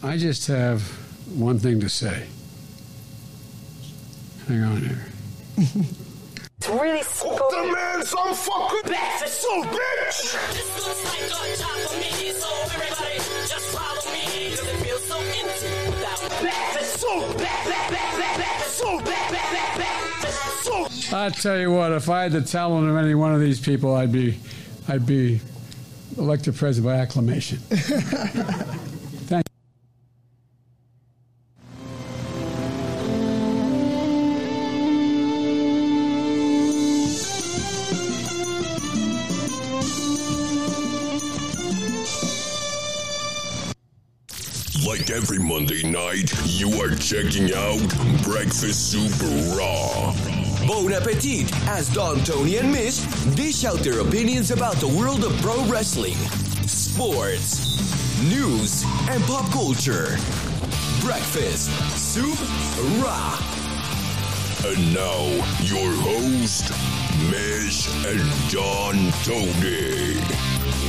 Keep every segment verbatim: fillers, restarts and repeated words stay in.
I just have one thing to say. Hang on here. It's really simple. The man some fucking breakfast soup, bitch! This looks like a job for me, so everybody just follow me, cause it feels so empty without breakfast soup, breakfast soup, breakfast soup. I tell you what, if I had the talent of any one of these people, I'd be, I'd be elected president by acclamation. Thank you. Like every Monday night, you are checking out Breakfast Super Raw. Bon appetit, as Don, Tony, and Mish dish out their opinions about the world of pro wrestling, sports, news, and pop culture. Breakfast Super Raw. And now, your host, Mish and Don Tony.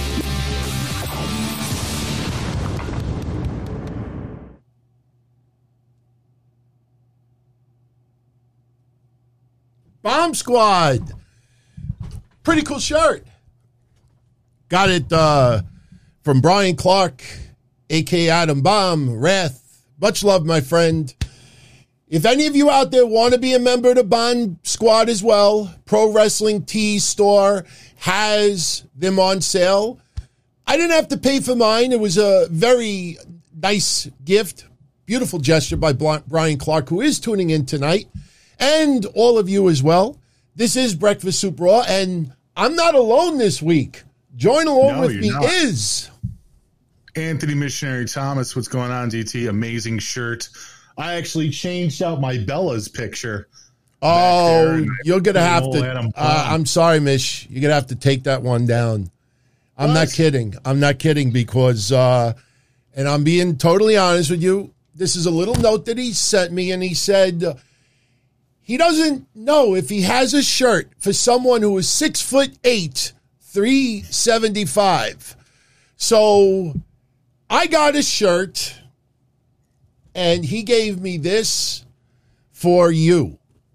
Bomb Squad. Pretty cool shirt. Got it uh, from Brian Clark, a k a. Adam Bomb, Wrath. Much love, my friend. If any of you out there want to be a member of the Bomb Squad as well, Pro Wrestling Tees store has them on sale. I didn't have to pay for mine. It was a very nice gift. Beautiful gesture by Brian Clark, who is tuning in tonight. And all of you as well. This is Breakfast Super Raw, and I'm not alone this week. Join along no, with me not. is Anthony Missionary Thomas. What's going on, D T? Amazing shirt. I actually changed out my Bella's picture. Oh, you're going to have to. Uh, I'm sorry, Mish. You're going to have to take that one down. I'm what? not kidding. I'm not kidding because, uh, and I'm being totally honest with you, this is a little note that he sent me, and he said he doesn't know if he has a shirt for someone who is six foot eight, three seventy-five. So I got a shirt, and he gave me this for you.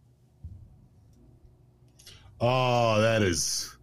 Oh, that is,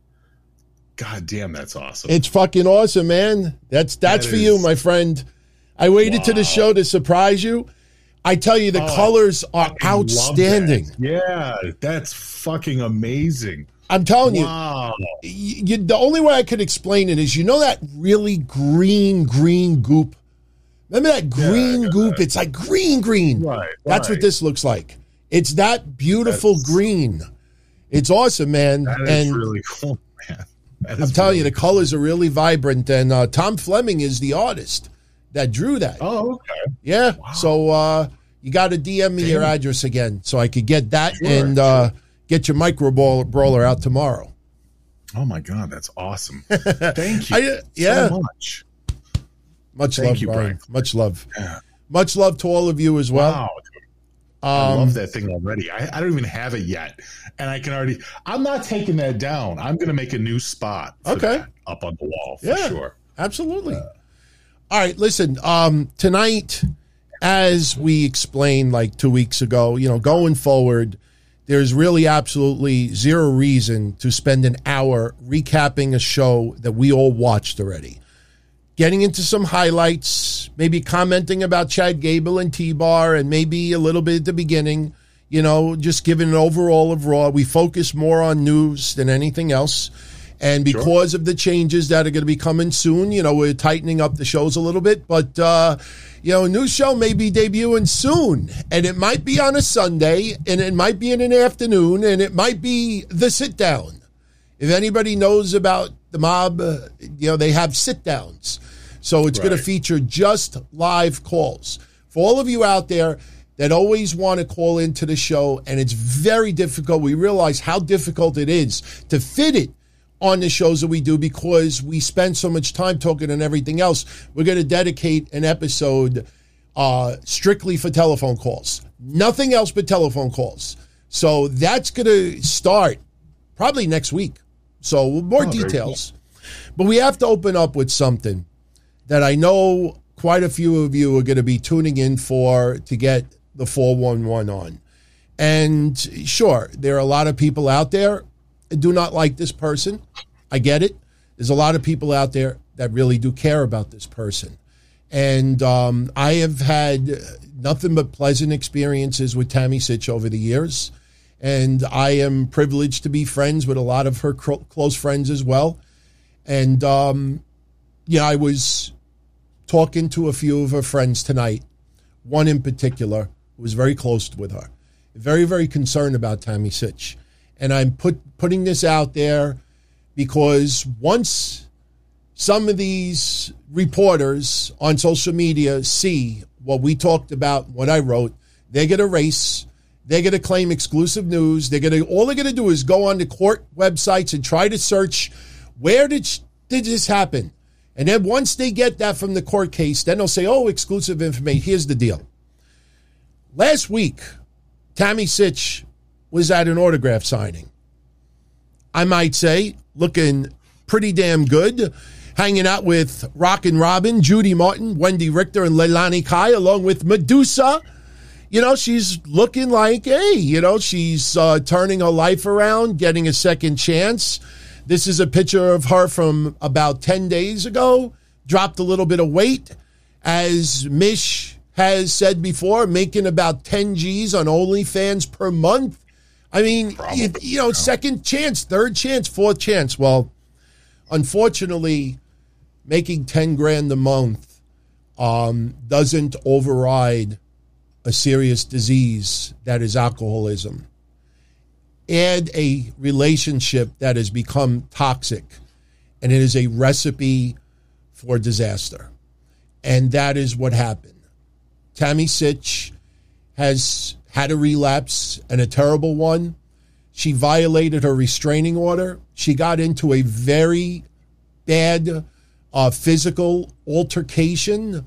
God damn, that's awesome. It's fucking awesome, man. That's that's That for is. you, my friend. I waited Wow. to the show to surprise you. I tell you, the Oh, colors I are fucking love outstanding. that. Yeah, that's fucking amazing. I'm telling you, Wow. you, you, the only way I could explain it is, you know that really green, green goop? Remember that green Yeah, goop? It's like green, green. Right, That's what right. this looks like. It's that beautiful That's- green. It's awesome, man. That is and really cool, man. That I'm is telling you, really the colors are really vibrant. And uh, Tom Fleming is the artist that drew that. Oh, okay. Yeah. So uh, you got to D M me your address again so I could get that Sure, and uh, get your micro ball- brawler out tomorrow. Oh, my God, that's awesome. Thank you I, yeah. so much. Much Thank love, you, Brian. Brian. Much love. Yeah. Much love to all of you as well. Wow. I Um, love that thing already. I, I don't even have it yet. And I can already, I'm not taking that down. I'm going to make a new spot for Okay. that up on the wall for Yeah. sure. Absolutely. All right, listen, um, tonight, as we explained like two weeks ago, you know, going forward, there's really absolutely zero reason to spend an hour recapping a show that we all watched already. Getting into some highlights, maybe commenting about Chad Gable and T-Bar, and maybe a little bit at the beginning, you know, just giving an overall of Raw. We focus more on news than anything else. And because of the changes that are going to be coming soon, you know, we're tightening up the shows a little bit. But, uh, you know, a new show may be debuting soon. And it might be on a Sunday, and it might be in an afternoon, and it might be the sit-down. If anybody knows about the mob, uh, you know, they have sit-downs. So it's Right. going to feature just live calls. For all of you out there that always want to call into the show, and it's very difficult. We realize how difficult it is to fit it on the shows that we do because we spend so much time talking and everything else. We're going to dedicate an episode uh, strictly for telephone calls. Nothing else but telephone calls. So that's going to start probably next week. So more Oh, very details. But we have to open up with something that I know quite a few of you are going to be tuning in for to get the four one one on. And sure, there are a lot of people out there that do not like this person. I get it. There's a lot of people out there that really do care about this person. And um, I have had nothing but pleasant experiences with Tammy Sitch over the years. And I am privileged to be friends with a lot of her cro- close friends as well. And, um, yeah, I was talking to a few of her friends tonight, one in particular who was very close with her, very, very concerned about Tammy Sitch. And I'm put putting this out there because once some of these reporters on social media see what we talked about, what I wrote, they're going to race. They're going to claim exclusive news. They're going to all they're going to do is go on the court websites and try to search where did did this happen. And then once they get that from the court case, then they'll say, "Oh, exclusive information." Here's the deal. Last week, Tammy Sitch was at an autograph signing. I might say, looking pretty damn good, hanging out with Rockin' Robin, Judy Martin, Wendy Richter, and Leilani Kai, along with Medusa. You know, she's looking like, hey, you know, she's uh, turning her life around, getting a second chance. This is a picture of her from about ten days ago, dropped a little bit of weight. As Mish has said before, making about ten G's on OnlyFans per month. I mean, you, you know, second chance, third chance, fourth chance. Well, unfortunately, making ten grand a month um, doesn't override a serious disease that is alcoholism and a relationship that has become toxic, and it is a recipe for disaster. And that is what happened. Tammy Sitch has had a relapse, and a terrible one. She violated her restraining order. She got into a very bad uh, physical altercation.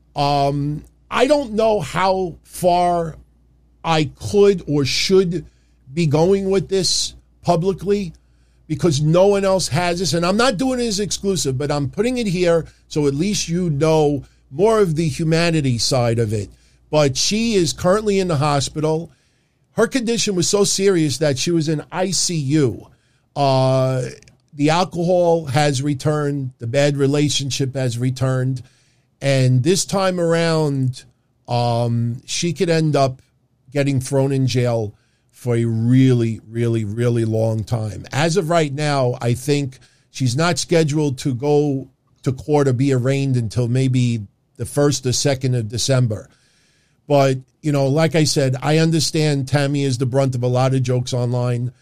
Um, I don't know how far I could or should be going with this publicly because no one else has this. And I'm not doing it as exclusive, but I'm putting it here so at least you know more of the humanity side of it. But she is currently in the hospital. Her condition was so serious that she was in I C U. Uh, the alcohol has returned. The bad relationship has returned. And this time around, um, she could end up getting thrown in jail for a really, really, really long time. As of right now, I think she's not scheduled to go to court or be arraigned until maybe the first or second of December. But, you know, like I said, I understand Tammy is the brunt of a lot of jokes online.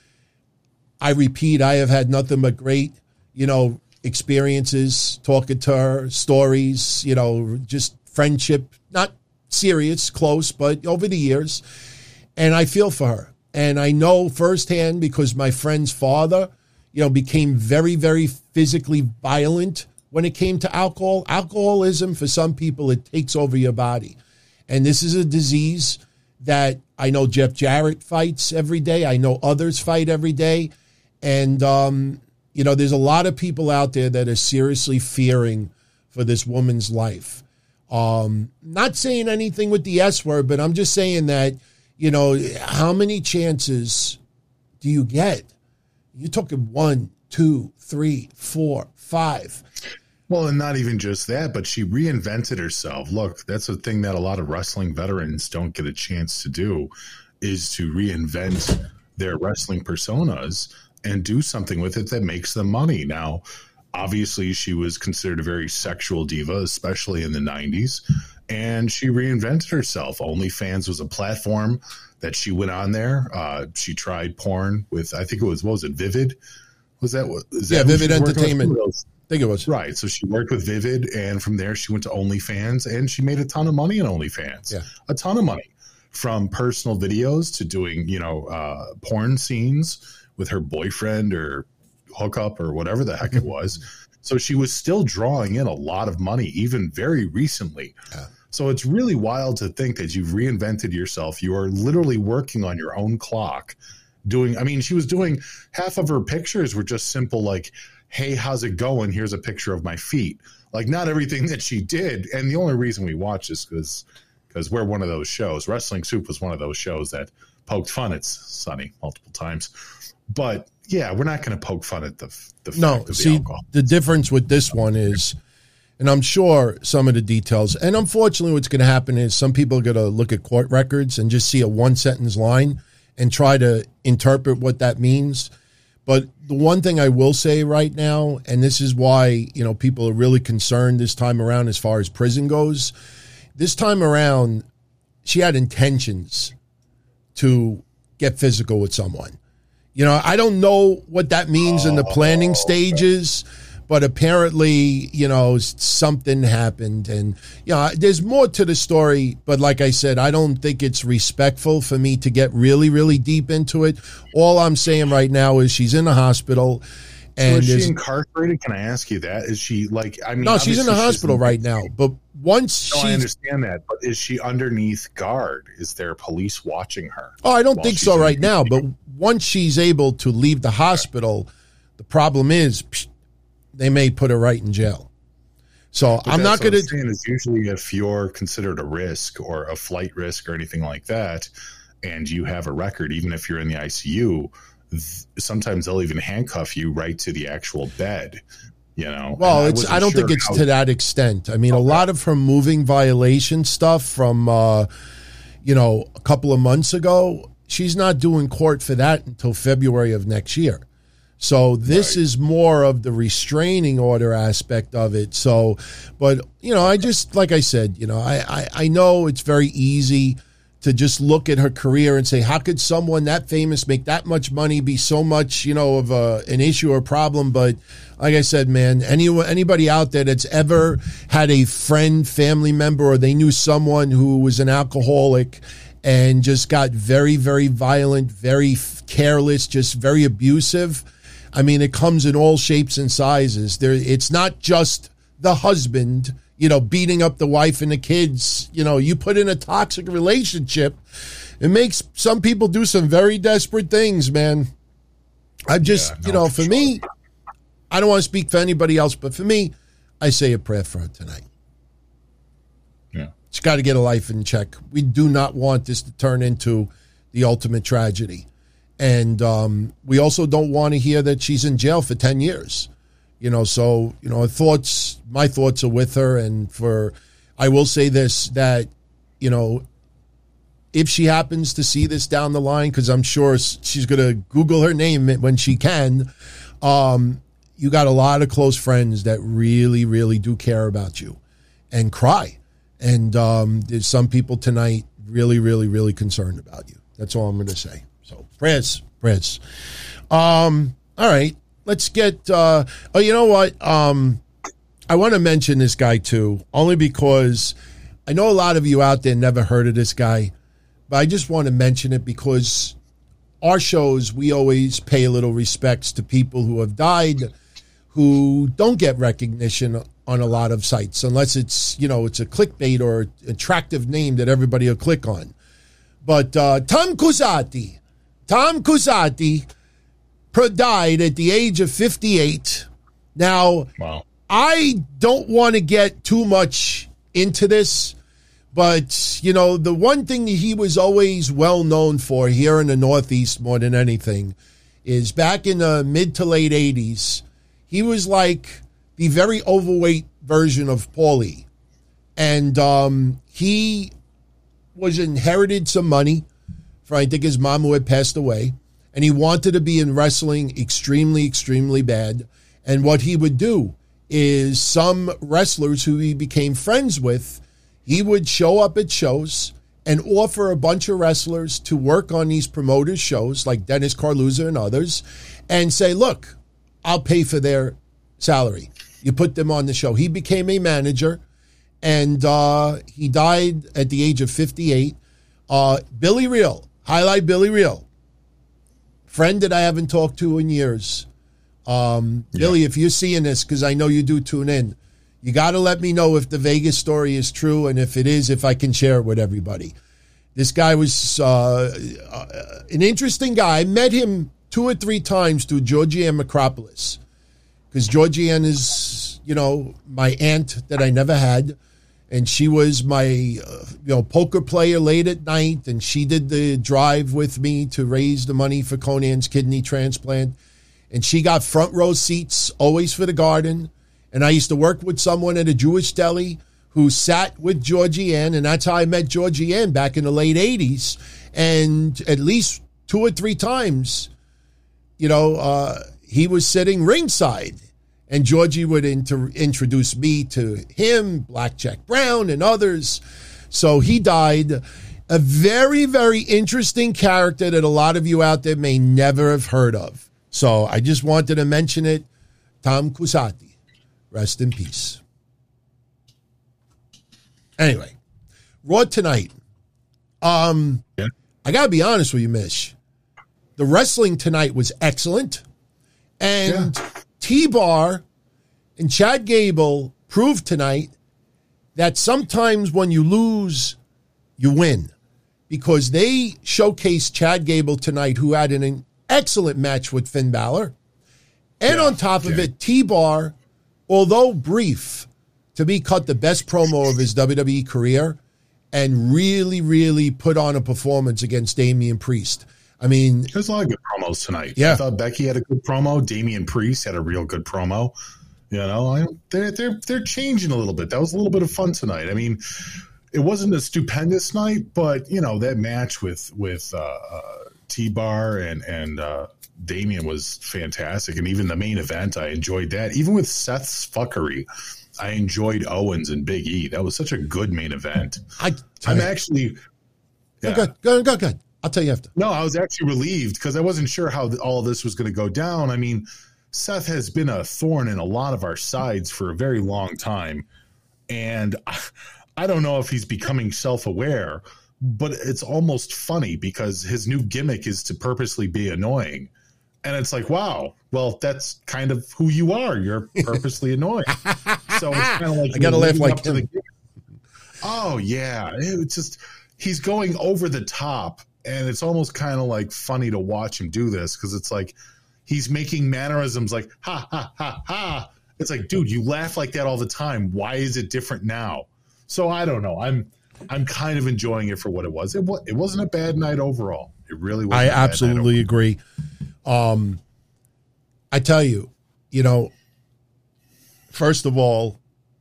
I repeat, I have had nothing but great, you know, experiences talking to her, stories, you know, just friendship, not serious, close, but over the years. And I feel for her. And I know firsthand because my friend's father, you know, became very, very physically violent when it came to alcohol. Alcoholism, for some people, it takes over your body. And this is a disease that I know Jeff Jarrett fights every day. I know others fight every day. And, um, you know, there's a lot of people out there that are seriously fearing for this woman's life. Um, not saying anything with the S word, but I'm just saying that, you know, how many chances do you get? You're talking one, two, three, four, five. Well, and not even just that, but she reinvented herself. Look, that's a thing that a lot of wrestling veterans don't get a chance to do, is to reinvent their wrestling personas and do something with it that makes them money. Now, obviously, she was considered a very sexual diva, especially in the nineties, and she reinvented herself. OnlyFans was a platform that she went on there. Uh, she tried porn with, I think it was, what was it, Vivid? Was that what? Is Yeah, that Vivid Entertainment. I think it was. Right. So she worked with Vivid, and from there she went to OnlyFans, and she made a ton of money on OnlyFans. Yeah. A ton of money, from personal videos to doing, you know, uh, porn scenes with her boyfriend or hookup or whatever the heck it was. So she was still drawing in a lot of money, even very recently. Yeah. So it's really wild to think that you've reinvented yourself. You are literally working on your own clock doing, I mean, she was doing half of her pictures were just simple, like hey, how's it going? Here's a picture of my feet. Like, not everything that she did. And the only reason we watch this because because we're one of those shows. Wrestling Soup was one of those shows that poked fun at Sonny multiple times. But yeah, we're not going to poke fun at the the fact No, of the see, alcohol. the difference with this one is, and I'm sure some of the details, and unfortunately what's going to happen is some people are going to look at court records and just see a one-sentence line and try to interpret what that means. But the one thing I will say right now, and this is why, you know, people are really concerned this time around as far as prison goes, this time around, she had intentions to get physical with someone. You know, I don't know what that means in the planning stages, but apparently, you know, something happened. And, you know, there's more to the story. But like I said, I don't think it's respectful for me to get really, really deep into it. All I'm saying right now is she's in the hospital. And So is there's- she incarcerated? Can I ask you that? Is she like, I mean, no, she's in the obviously hospital in- right now. But once No, I she's, understand that, but is she underneath guard? Is there police watching her? oh, I don't while think she's so in- right now. But once she's able to leave the hospital, the problem is psh, they may put her right in jail. So But I'm not that's what going I'm saying is usually if you're considered a risk or a flight risk or anything like that, and you have a record, even if you're in the I C U, th- sometimes they'll even handcuff you right to the actual bed. You know. Well, And it's. wasn't I don't sure think it's how- to that extent. I mean, a lot of her moving violation stuff from, uh, you know, a couple of months ago, she's not doing court for that until February of next year. So this Right. is more of the restraining order aspect of it. So, but you know, I just like I said, you know, I I, I know it's very easy to just look at her career and say, how could someone that famous make that much money, be so much, you know, of a, an issue or problem? But like I said, man, anyone, anybody out there that's ever had a friend, family member, or they knew someone who was an alcoholic and just got very, very violent, very careless, just very abusive. I mean, it comes in all shapes and sizes. There, it's not just the husband, you know, beating up the wife and the kids. You know, you put in a toxic relationship, it makes some people do some very desperate things, man. I just, Yeah, no, you know, for for sure. me, I don't want to speak for anybody else, but for me, I say a prayer for her tonight. Yeah. She's got to get a life in check. We do not want this to turn into the ultimate tragedy. And um, we also don't want to hear that she's in jail for ten years. You know, so, you know, thoughts, my thoughts are with her. And for, I will say this, that, you know, if she happens to see this down the line, because I'm sure she's going to Google her name when she can, um, you got a lot of close friends that really, really do care about you and cry. And um, there's some people tonight really, really, really concerned about you. That's all I'm going to say. So prayers, prayers. Um, all right, let's get, uh, oh, you know what? Um, I want to mention this guy too, only because I know a lot of you out there never heard of this guy, but I just want to mention it because our shows, we always pay a little respects to people who have died, who don't get recognition on a lot of sites, unless it's, you know, it's a clickbait or attractive name that everybody will click on. But uh, Tom Cusati, Tom Cusati died at the age of fifty-eight. Now, Wow. I don't want to get too much into this, but, you know, the one thing that he was always well known for here in the Northeast more than anything is back in the mid to late eighties, he was like the very overweight version of Paulie. And um, he was inherited some money for, I think, his mom who had passed away. And he wanted to be in wrestling extremely, extremely bad. And what he would do is some wrestlers who he became friends with, he would show up at shows and offer a bunch of wrestlers to work on these promoters' shows, like Dennis Carluzza and others, and say, look, I'll pay for their salary. You put them on the show. He became a manager, and uh, he died at the age of fifty-eight. Uh, Billy Real, highlight Billy Real, friend that I haven't talked to in years. Um, yeah. Billy, if you're seeing this, because I know you do tune in, you got to let me know if the Vegas story is true, and if it is, if I can share it with everybody. This guy was uh, uh, an interesting guy. I met him two or three times through Georgianne Macropolis. because Georgianne is, you know, my aunt that I never had. And she was my, uh, you know, poker player late at night. And she did the drive with me to raise the money for Conan's kidney transplant. And she got front row seats always for the garden. And I used to work with someone at a Jewish deli who sat with Georgianne. And that's how I met Georgianne back in the late eighties. And at least two or three times, you know, uh, he was sitting ringside. And Georgie would inter- introduce me to him, Blackjack Brown, and others. So he died. A very, very interesting character that a lot of you out there may never have heard of. So I just wanted to mention it. Tom Cusati. Rest in peace. Anyway, Raw tonight. Um, Yeah. I got to be honest with you, Mish. The wrestling tonight was excellent. And Yeah. T-Bar and Chad Gable proved tonight that sometimes when you lose, you win. Because they showcased Chad Gable tonight, who had an excellent match with Finn Balor. And Yeah, on top of yeah. it, T-Bar, although brief, to me cut the best promo of his W W E career and really, really put on a performance against Damian Priest. I mean, There's a lot of good promos tonight. Yeah. I thought Becky had a good promo. Damian Priest had a real good promo. You know, I, they're they're they're changing a little bit. That was a little bit of fun tonight. I mean, it wasn't a stupendous night, but you know that match with with uh, uh, T-Bar and and uh, Damian was fantastic, and even the main event, I enjoyed that. Even with Seth's fuckery, I enjoyed Owens and Big E. That was such a good main event. I, I'm actually, yeah. Go, go, go, go. I'll tell you after. No, I was actually relieved because I wasn't sure how th- all this was going to go down. I mean, Seth has been a thorn in a lot of our sides for a very long time. And I, I don't know if he's becoming self-aware, but it's almost funny because his new gimmick is to purposely be annoying. And it's like, wow, well, that's kind of who you are. You're purposely annoying. So it's kind of like I gotta you're laugh living like up to him. the gimmick. Oh, yeah. It's just, he's going over the top. And it's almost kind of like funny to watch him do this because it's like he's making mannerisms like, ha, ha, ha, ha. It's like, dude, you laugh like that all the time. Why is it different now? So I don't know. I'm I'm kind of enjoying it for what it was. It, wa- it wasn't a bad night overall. It really wasn't. I a bad night absolutely agree. Um, I tell you, you know, first of all,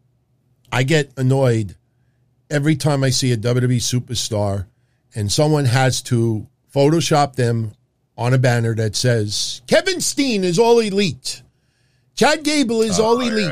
I get annoyed every time I see a W W E superstar and someone has to Photoshop them on a banner that says, Kevin Steen is all elite. Chad Gable is all elite.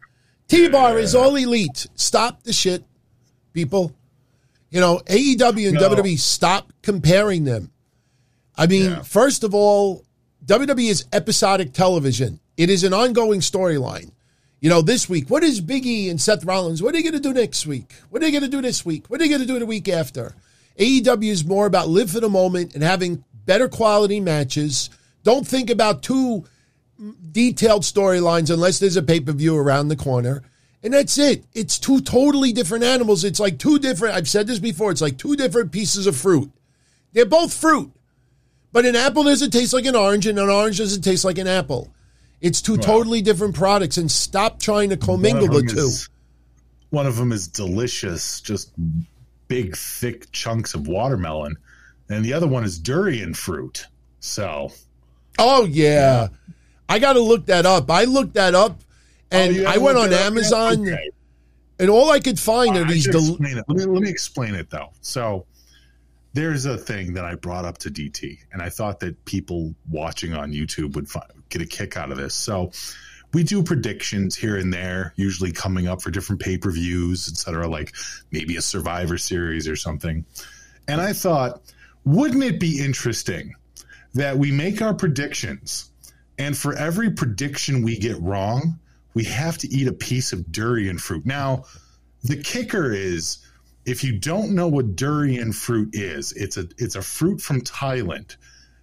T-Bar is all elite. Stop the shit, people. You know, A E W and No. W W E, stop comparing them. I mean, Yeah. first of all, W W E is episodic television. It is an ongoing storyline. You know, this week, what is Big E and Seth Rollins? What are they going to do next week? What are they going to do this week? What are they going to do the week after? A E W is more about live for the moment and having better quality matches. Don't think about two detailed storylines unless there's a pay-per-view around the corner. And that's it. It's two totally different animals. It's like two different, I've said this before, it's like two different pieces of fruit. They're both fruit. But an apple doesn't taste like an orange, and an orange doesn't taste like an apple. It's two totally different products, and stop trying to commingle the One of them two. is- One of them is delicious, just big, thick chunks of watermelon, and the other one is durian fruit. So, Oh, yeah. I got to look that up. I looked that up, and Oh, you I haven't went looked on it up yet? Amazon, Okay. and all I could find I are these. should Del- explain it. Let me, let me explain it though. So there's a thing that I brought up to D T, and I thought that people watching on YouTube would find, get a kick out of this. So we do predictions here and there, usually coming up for different pay-per-views, et cetera, like maybe a Survivor Series or something. And I thought, wouldn't it be interesting that we make our predictions, and for every prediction we get wrong, we have to eat a piece of durian fruit. Now, the kicker is, if you don't know what durian fruit is, it's a it's a fruit from Thailand.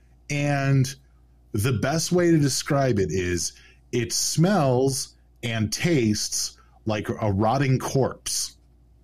And the best way to describe it is it smells and tastes like a rotting corpse,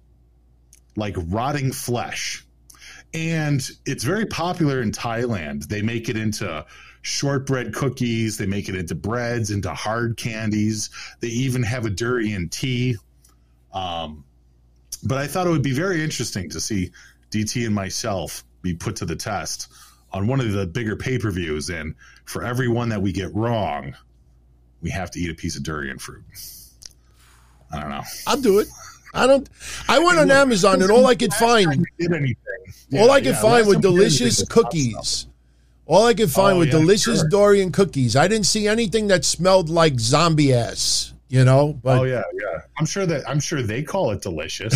like rotting flesh. And it's very popular in Thailand. They make it into shortbread cookies. They make it into breads, into hard candies. They even have a durian tea. Um, but I thought it would be very interesting to see D T and myself be put to the test on one of the bigger pay-per-views. And for every one that we get wrong, we have to eat a piece of durian fruit. I don't know. I'll do it. I don't. I went on Amazon and all I could find, did anything. all Yeah, I could yeah, find last were time we did delicious anything was hot cookies. stuff. All I could find Oh, were yeah, delicious sure. durian cookies. I didn't see anything that smelled like zombie ass. You know. But Oh yeah, yeah. I'm sure that I'm sure they call it delicious.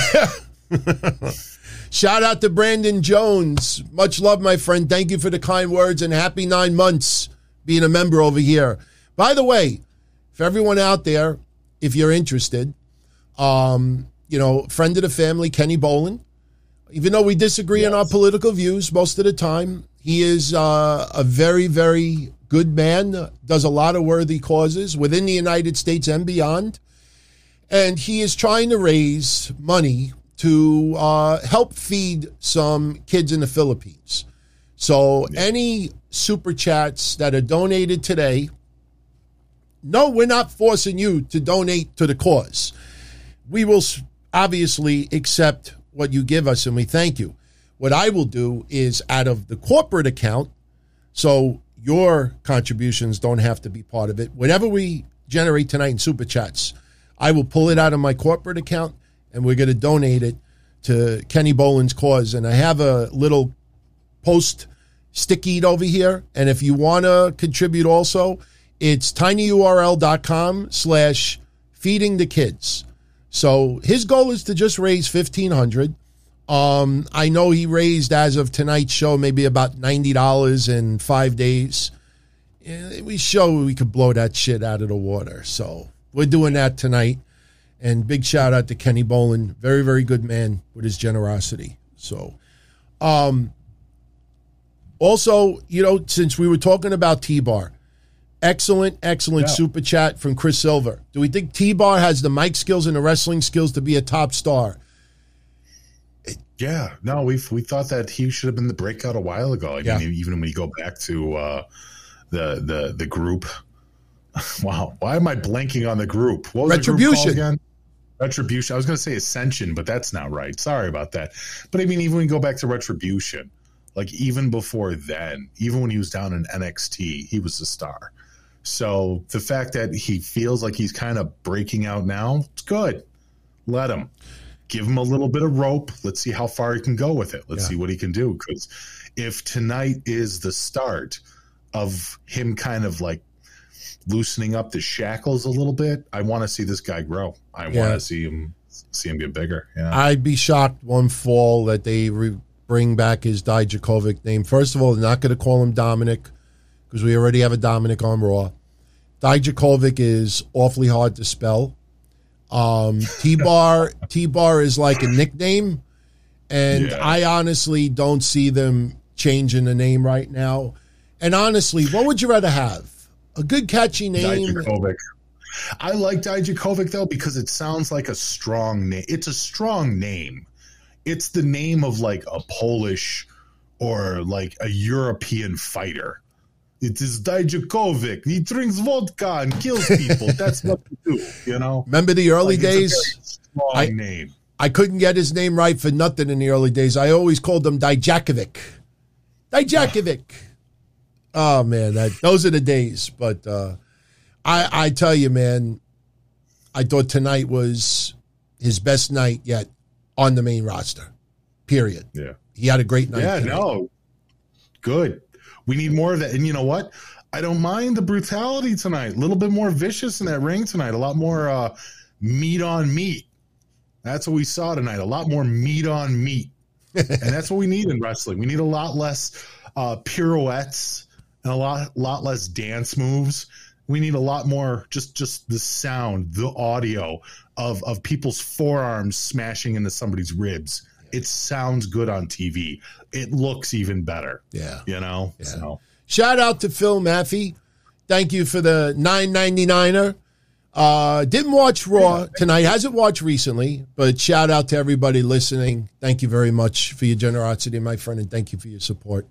shout out to Brandon Jones. Much love, my friend. Thank you for the kind words and happy nine months being a member over here. By the way, for everyone out there, if you're interested, um, you know, friend of the family, Kenny Bolin. Even though we disagree on our political views most of the time, he is uh, a very, very good man, does a lot of worthy causes within the United States and beyond. And he is trying to raise money to uh, help feed some kids in the Philippines. So any super chats that are donated today, no, we're not forcing you to donate to the cause. We will obviously accept what you give us, and we thank you. What I will do is out of the corporate account, so your contributions don't have to be part of it. Whatever we generate tonight in Super Chats, I will pull it out of my corporate account, and we're going to donate it to Kenny Bolin's cause. And I have a little post sticky over here, and if you want to contribute also, it's tinyurl.com slash feeding the kids. So his goal is to just raise fifteen hundred dollars. Um, I know he raised, as of tonight's show, maybe about ninety dollars in five days. And we show we could blow that shit out of the water. So we're doing that tonight. And big shout out to Kenny Bolin. Very, very good man with his generosity. So, um, also, you know, since we were talking about T-Bar, excellent, excellent Yeah. super chat from Chris Silver. Do we think T-Bar has the mic skills and the wrestling skills to be a top star? Yeah, no, we we thought that he should have been the breakout a while ago. I Yeah. mean, even when you go back to uh, the the the group. Wow, why am I blanking on the group? What was the group called Retribution. again? Retribution. I was going to say Ascension, but that's not right. Sorry about that. But I mean, even when you go back to Retribution, like even before then, even when he was down in N X T, he was a star. So the fact that he feels like he's kind of breaking out now, it's good. Let him. Give him a little bit of rope. Let's see how far he can go with it. Let's Yeah. see what he can do. Because if tonight is the start of him kind of like loosening up the shackles a little bit, I want to see this guy grow. I Yeah. want to see him see him get bigger. Yeah. I'd be shocked one fall that they re- bring back his Dijakovic name. First of all, they're not going to call him Dominic because we already have a Dominic on Raw. Dijakovic is awfully hard to spell. Um, T-Bar, T-Bar is like a nickname, and Yeah. I honestly don't see them changing the name right now. And honestly, what would you rather have? A good catchy name? Dijakovic. I like Dijakovic though because it sounds like a strong name. It's a strong name. It's the name of like a Polish or like a European fighter. It is Dijakovic. He drinks vodka and kills people. That's what we do, you know? Remember the early Like, it's a days? very strong I- name. I couldn't get his name right for nothing in the early days. I always called him Dijakovic. Dijakovic. Oh, man, that, those are the days. But uh, I, I tell you, man, I thought tonight was his best night yet on the main roster, period. Yeah. He had a great night. Yeah, tonight. no. Good. We need more of that. And you know what? I don't mind the brutality tonight. A little bit more vicious in that ring tonight. A lot more uh, meat on meat. That's what we saw tonight. A lot more meat on meat. And that's what we need in wrestling. We need a lot less uh, pirouettes and a lot lot less dance moves. We need a lot more just just the sound, the audio of, of people's forearms smashing into somebody's ribs. It sounds good on T V. It looks even better. Yeah. You know? Yeah. So Shout out to Phil Maffey. Thank you for the nine ninety-niner. Uh, didn't watch Raw tonight. Hasn't watched recently, but shout out to everybody listening. Thank you very much for your generosity, my friend, and thank you for your support.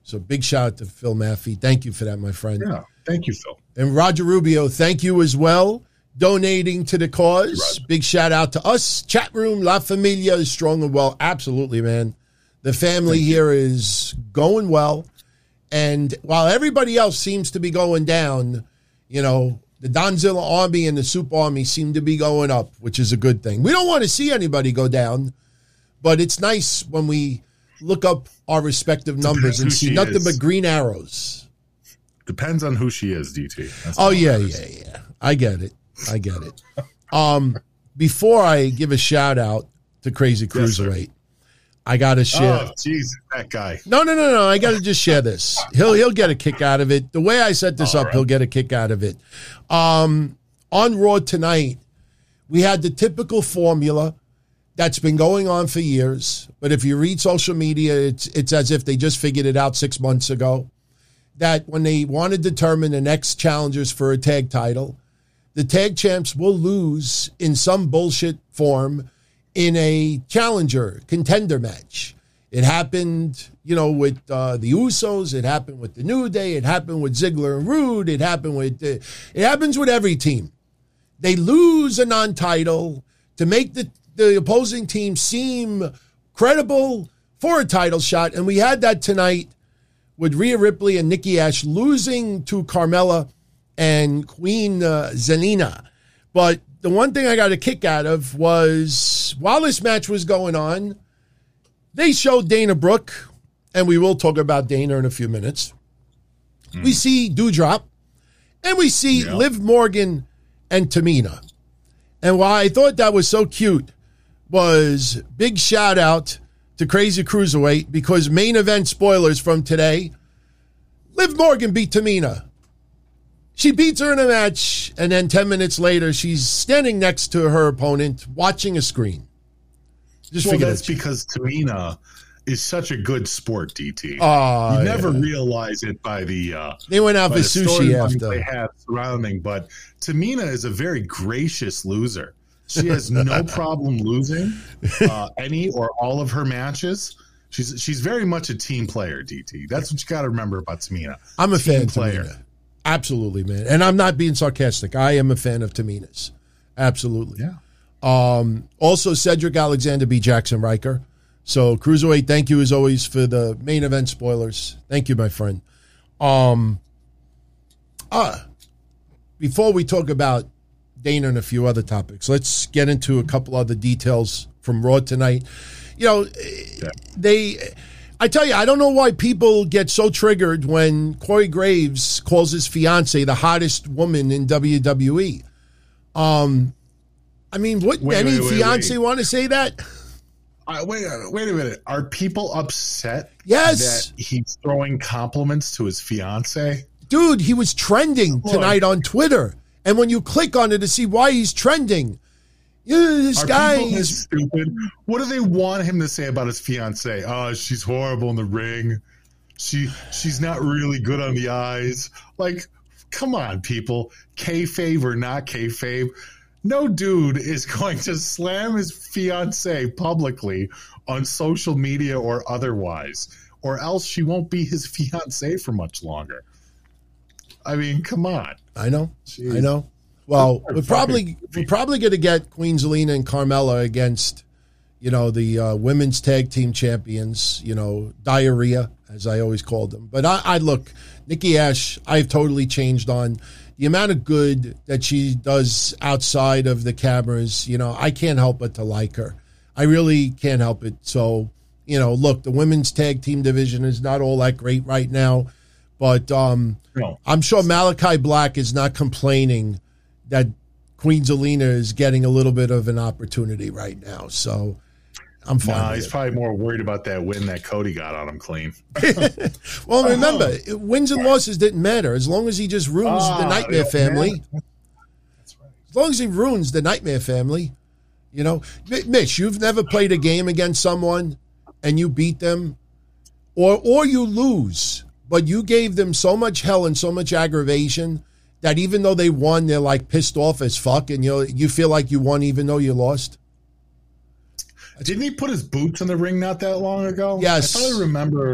So big shout out to Phil Maffey. Thank you for that, my friend. Yeah, thank you, Phil. And Roger Rubio, thank you as well, donating to the cause. Big shout out to us. Chat room, La Familia is strong and well. Absolutely, man. The family thank here you. is going well. And while everybody else seems to be going down, you know, the Donzilla Army and the Soup Army seem to be going up, which is a good thing. We don't want to see anybody go down, but it's nice when we look up our respective numbers and see nothing is. but green arrows. Depends on who she is, D T. That's oh, yeah, yeah, yeah. I get it. I get it. Um, before I give a shout out to Crazy Cruiserweight, yes, I got to share. Oh, jeez, that guy. No, no, no, no. I got to just share this. He'll he'll get a kick out of it. The way I set this All up, right. he'll get a kick out of it. Um, on Raw tonight, we had the typical formula that's been going on for years. But if you read social media, it's it's as if they just figured it out six months ago. That when they want to determine the next challengers for a tag title, the tag champs will lose in some bullshit form in a challenger contender match. It happened, you know, with uh, the Usos. It happened with the New Day. It happened with Ziggler and Rude. It happened with uh, it happens with every team. They lose a non-title to make the, the opposing team seem credible for a title shot. And we had that tonight with Rhea Ripley and Nikki Ash losing to Carmella and Queen uh, Zelina. But the one thing I got a kick out of was while this match was going on, they showed Dana Brooke, and we will talk about Dana in a few minutes. Mm. We see Doudrop, and we see yeah. Liv Morgan and Tamina. And why I thought that was so cute was big shout out to Crazy Cruiserweight because main event spoilers from today, Liv Morgan beat Tamina. She beats her in a match, and then ten minutes later, she's standing next to her opponent watching a screen. Just well, that's because Tamina is such a good sport, D T. Oh, you never yeah. realize it by the uh, they went out for sushi after they have surrounding. But Tamina is a very gracious loser. She has no problem losing uh, any or all of her matches. She's she's very much a team player, D T. That's what you got to remember about Tamina. I'm a team fan player. Tamina. Absolutely, man. And I'm not being sarcastic. I am a fan of Tamina's. Absolutely. Yeah. Um, also, Cedric Alexander beat Jackson Riker. So, Cruiserweight, thank you as always for the main event spoilers. Thank you, my friend. Um, uh, before we talk about Dana and a few other topics, let's get into a couple other details from Raw tonight. You know, yeah. they... I tell you, I don't know why people get so triggered when Corey Graves calls his fiance the hottest woman in W W E. Um, I mean, wouldn't wait, any wait, wait, fiance wait. want to say that? Uh, wait, wait a minute. Are people upset yes. that he's throwing compliments to his fiance? Dude, he was trending tonight on Twitter. And when you click on it to see why he's trending, yeah, this Are guy is stupid. What do they want him to say about his fiance? Oh, she's horrible in the ring. She she's not really good on the eyes. Like, come on, people. Kayfabe or not kayfabe. No dude is going to slam his fiance publicly on social media or otherwise, or else she won't be his fiance for much longer. I mean, come on. I know. Jeez. I know. Well, we're probably we're probably going to get Queen Zelina and Carmella against, you know, the uh, women's tag team champions. You know, Diarrhea, as I always called them. But I, I look, Nikki Ash, I've totally changed on the amount of good that she does outside of the cameras. You know, I can't help but to like her. I really can't help it. So, you know, look, the women's tag team division is not all that great right now, but um, no. I'm sure Malachi Black is not complaining that Queen Zelina is getting a little bit of an opportunity right now. So I'm fine. Nah, he's it. probably more worried about that win that Cody got on him clean. Well, remember, uh-huh. wins and losses didn't matter as long as he just ruins ah, the Nightmare family. That's right. As long as he ruins the Nightmare family, you know. Mitch, you've never played a game against someone and you beat them, or or you lose, but you gave them so much hell and so much aggravation that even though they won, they're like pissed off as fuck, and you you feel like you won even though you lost. Didn't he put his boots in the ring not that long ago? Yes. I thought I remember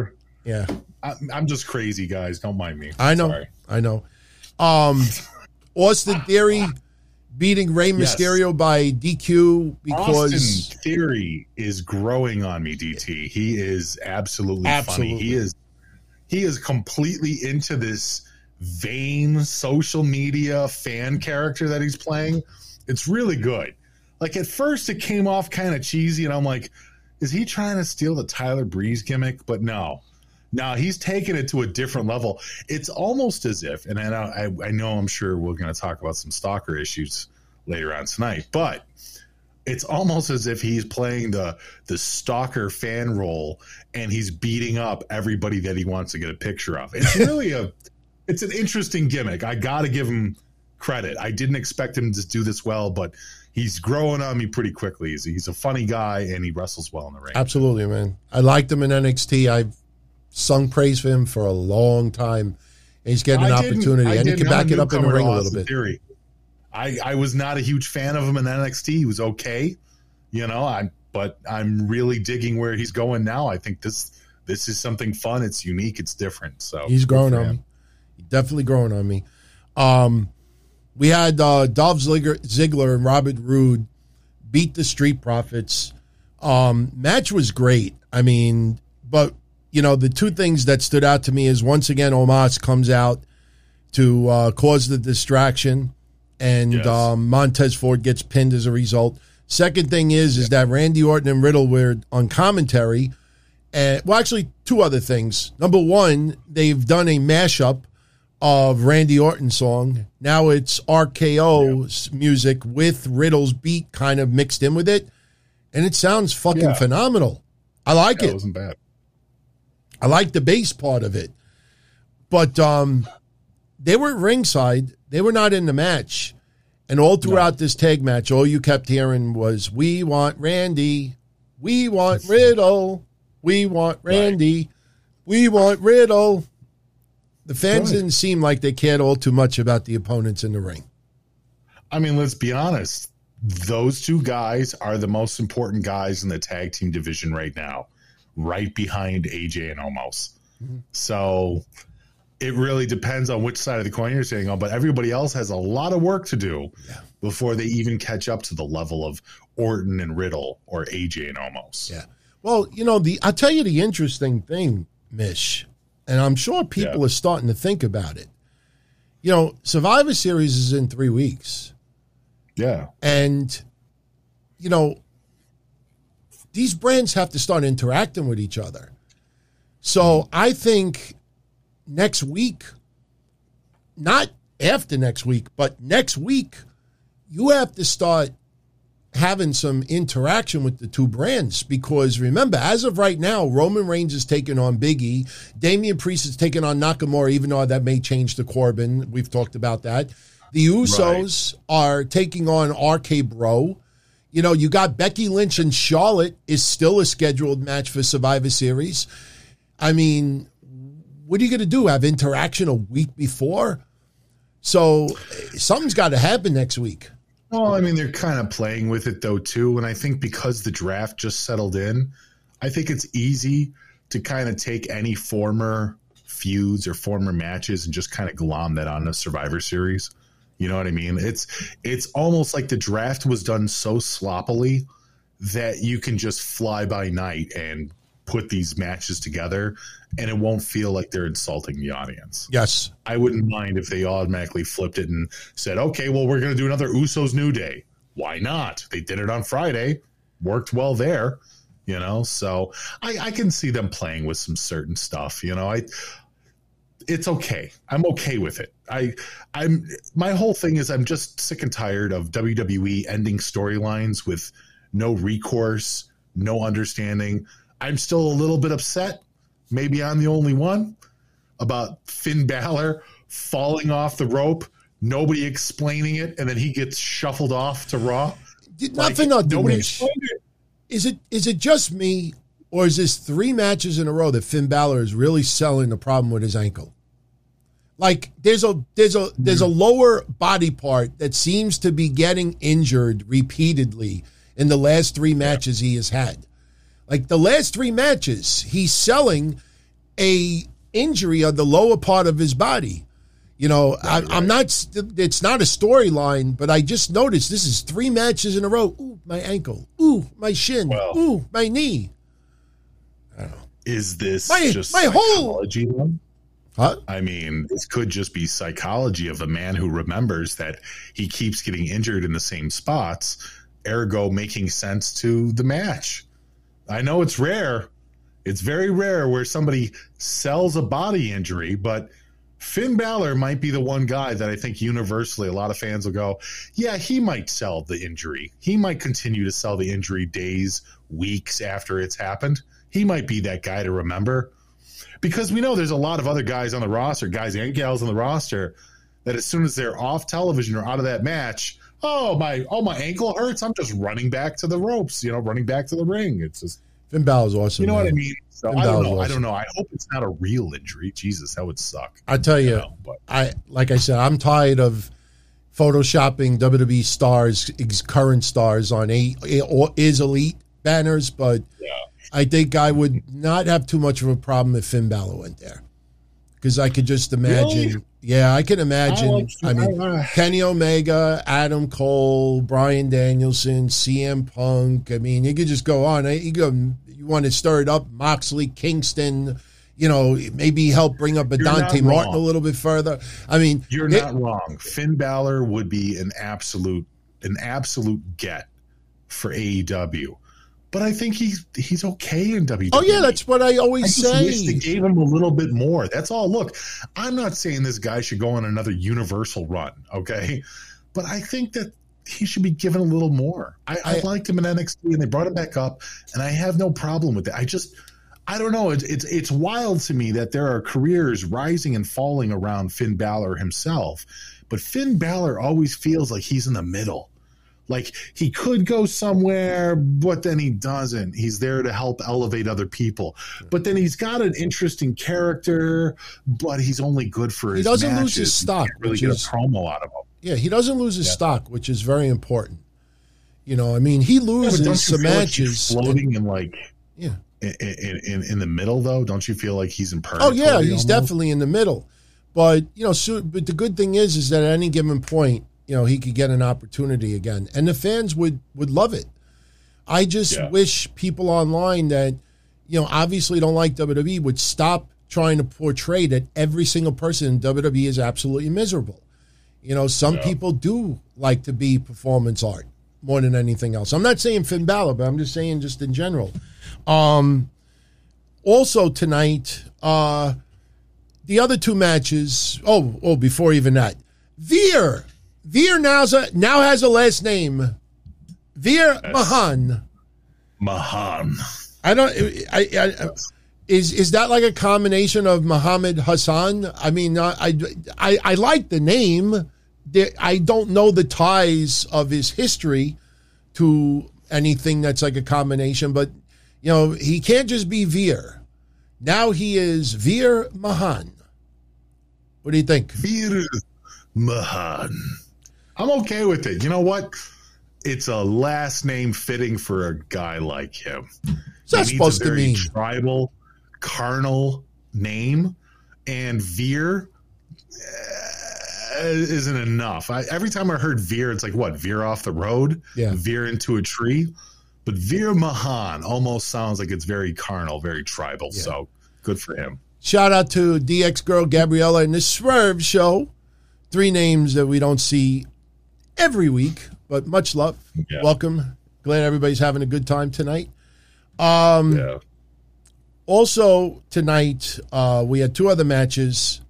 Yeah. I, I'm just crazy, guys. Don't mind me. I know. Sorry. I know. Um, Austin Theory beating Rey Yes. Mysterio by D Q because Austin Theory is growing on me, D T. He is absolutely, Absolutely. funny. He is he is completely into this vain social media fan character that he's playing. It's really good. Like at first it came off kind of cheesy and I'm like, is he trying to steal the Tyler Breeze gimmick? But no. No, he's taken it to a different level. It's almost as if, and I, I, I know I'm sure we're going to talk about some stalker issues later on tonight, but it's almost as if he's playing the the stalker fan role and he's beating up everybody that he wants to get a picture of. It's really a, it's an interesting gimmick. I got to give him credit. I didn't expect him to do this well, but he's growing on me pretty quickly. He's, he's a funny guy and he wrestles well in the ring. absolutely, man. I liked him in N X T. I've sung praise for him for a long time. And he's getting an I didn't- opportunity, I and he didn't can have back it up in the newcomer ring a to little Austin bit. Theory. I, I was not a huge fan of him in N X T. He was okay, you know. I but I'm really digging where he's going now. I think this this is something fun. It's unique. It's different. So He's good growing for on him. me. Definitely growing on me. Um, we had uh, Dolph Ziggler, Ziggler and Robert Roode beat the Street Profits. Um, match was great. I mean, but, you know, the two things that stood out to me is once again, Omos comes out to uh, cause the distraction, and Yes. um, Montez Ford gets pinned as a result. Second thing is, is that Randy Orton and Riddle were on commentary. And, well, actually, two other things. Number one, they've done a mashup of Randy Orton's song. Now it's R K O's music with Riddle's beat kind of mixed in with it. And it sounds fucking Yeah. phenomenal. I like Yeah, it. it wasn't bad. I like the bass part of it. But um, they were ringside. They were not in the match. And all throughout this tag match, all you kept hearing was, we want Randy. We want Riddle. We want Randy. We want Riddle. The fans Good. didn't seem like they cared all too much about the opponents in the ring. I mean, let's be honest. Those two guys are the most important guys in the tag team division right now, right behind A J and Omos. Mm-hmm. So it really depends on which side of the coin you're sitting on, but everybody else has a lot of work to do before they even catch up to the level of Orton and Riddle or A J and Omos. Yeah. Well, you know, the I'll tell you the interesting thing, Mish, and I'm sure people Yeah. are starting to think about it. You know, Survivor Series is in three weeks. Yeah. And, you know, these brands have to start interacting with each other. So I think next week, not after next week, but next week, you have to start having some interaction with the two brands, because remember, as of right now, Roman Reigns is taking on Big E. Damian Priest is taking on Nakamura, even though that may change to Corbin. We've talked about that. The Usos are taking on R K Bro. You know, you got Becky Lynch and Charlotte is still a scheduled match for Survivor Series. I mean, what are you going to do? Have interaction a week before? So something's got to happen next week. Well, I mean, they're kind of playing with it, though, too. And I think because the draft just settled in, I think it's easy to kind of take any former feuds or former matches and just kind of glom that on the Survivor Series. You know what I mean? It's it's almost like the draft was done so sloppily that you can just fly by night and put these matches together, and it won't feel like they're insulting the audience. Yes. I wouldn't mind if they automatically flipped it and said, okay, well, we're going to do another Usos New Day. Why not? They did it on Friday. Worked well there, you know? So I, I can see them playing with some certain stuff, you know? I, it's okay. I'm okay with it. I, I'm, my whole thing is I'm just sick and tired of W W E ending storylines with no recourse, no understanding. I'm still a little bit upset. Maybe I'm the only one about Finn Balor falling off the rope, nobody explaining it, and then he gets shuffled off to Raw. Not Like, for nothing, nobody Mish. explained it. Is it is it just me, or is this three matches in a row that Finn Balor is really selling the problem with his ankle? Like there's a there's a there's a lower body part that seems to be getting injured repeatedly in the last three matches he has had. Like the last three matches, he's selling a injury on the lower part of his body. You know, right, I, right. I'm not, it's not a storyline, but I just noticed this is three matches in a row. Ooh, my ankle. Ooh, my shin. Well, Ooh, my knee. I don't know. Is this my, just my psychology? Whole... Huh? I mean, this could just be psychology of a man who remembers that he keeps getting injured in the same spots, ergo making sense to the match. I know it's rare. It's very rare where somebody sells a body injury, but Finn Balor might be the one guy that I think universally a lot of fans will go, yeah, he might sell the injury. He might continue to sell the injury days, weeks after it's happened. He might be that guy to remember, because we know there's a lot of other guys on the roster, guys and gals on the roster, that as soon as they're off television or out of that match, oh, my oh my ankle hurts. I'm just running back to the ropes, you know, running back to the ring. It's just Finn Balor's awesome. You know man. what I mean? So Finn I don't Balor's know. awesome. I don't know. I hope it's not a real injury. Jesus, that would suck. I tell you, you know, but. I like I said, I'm tired of photoshopping W W E stars, ex- current stars on a, a or is elite banners, but Yeah. I think I would not have too much of a problem if Finn Balor went there, because I could just imagine. Really? Yeah, I can imagine. I, like, I mean, uh, Kenny Omega, Adam Cole, Bryan Danielson, C M Punk. I mean, you could just go on. You go. You want to stir it up? Moxley, Kingston. You know, maybe help bring up a You're Dante not Martin wrong. a little bit further. I mean, You're it- not wrong. Finn Balor would be an absolute, an absolute get for A E W. But I think he's he's okay in W W E. Oh yeah, that's what I always I just say. wish they gave him a little bit more. That's all. Look, I'm not saying this guy should go on another Universal run, okay? But I think that he should be given a little more. I, I, I liked him in N X T, and they brought him back up, and I have no problem with it. I just, I don't know. It's it's it's wild to me that there are careers rising and falling around Finn Balor himself, but Finn Balor always feels like he's in the middle. Like he could go somewhere, but then he doesn't. He's there to help elevate other people. But then he's got an interesting character, but he's only good for his He doesn't matches. lose his stock, You can't really which get is- a promo out of him. Yeah, he doesn't lose his Yeah. stock, which is very important. You know, I mean, he Yeah, but loses don't you some feel like he's matches. floating in like yeah. in, in in the middle, though. Don't you feel like he's in Oh purgatory? yeah, he's almost? definitely in the middle. But you know, so, but the good thing is, is that at any given point, you know, he could get an opportunity again, and the fans would would love it. I just Yeah. wish people online that, you know, obviously don't like W W E would stop trying to portray that every single person in W W E is absolutely miserable. You know, some Yeah. people do like to be performance art more than anything else. I'm not saying Finn Balor, but I'm just saying just in general. Um, also tonight, uh, the other two matches. Oh, oh, before even that, Veer. Veer now's a, now has a last name. Veer Mahan. Mahan. I don't. I, I, I is is that like a combination of Muhammad Hassan? I mean, I I I like the name. There- I don't know the ties of his history to anything that's like a combination, but you know, he can't just be Veer. Now he is Veer Mahan. What do you think? Veer Mahan. I'm okay with it. You know what? It's a last name fitting for a guy like him. What's that He needs supposed a to very mean? Tribal, carnal name, and Veer uh, isn't enough. I, every time I heard Veer, it's like what? Veer off the road? Yeah. Veer into a tree? But Veer Mahan almost sounds like it's very carnal, very tribal. Yeah. So good for him. Shout out to D X girl Gabriella and the Swerve Show. Three names that we don't see every week, but much love. Yeah. Welcome. Glad everybody's having a good time tonight. Um, Yeah. Also tonight, uh, we had two other matches.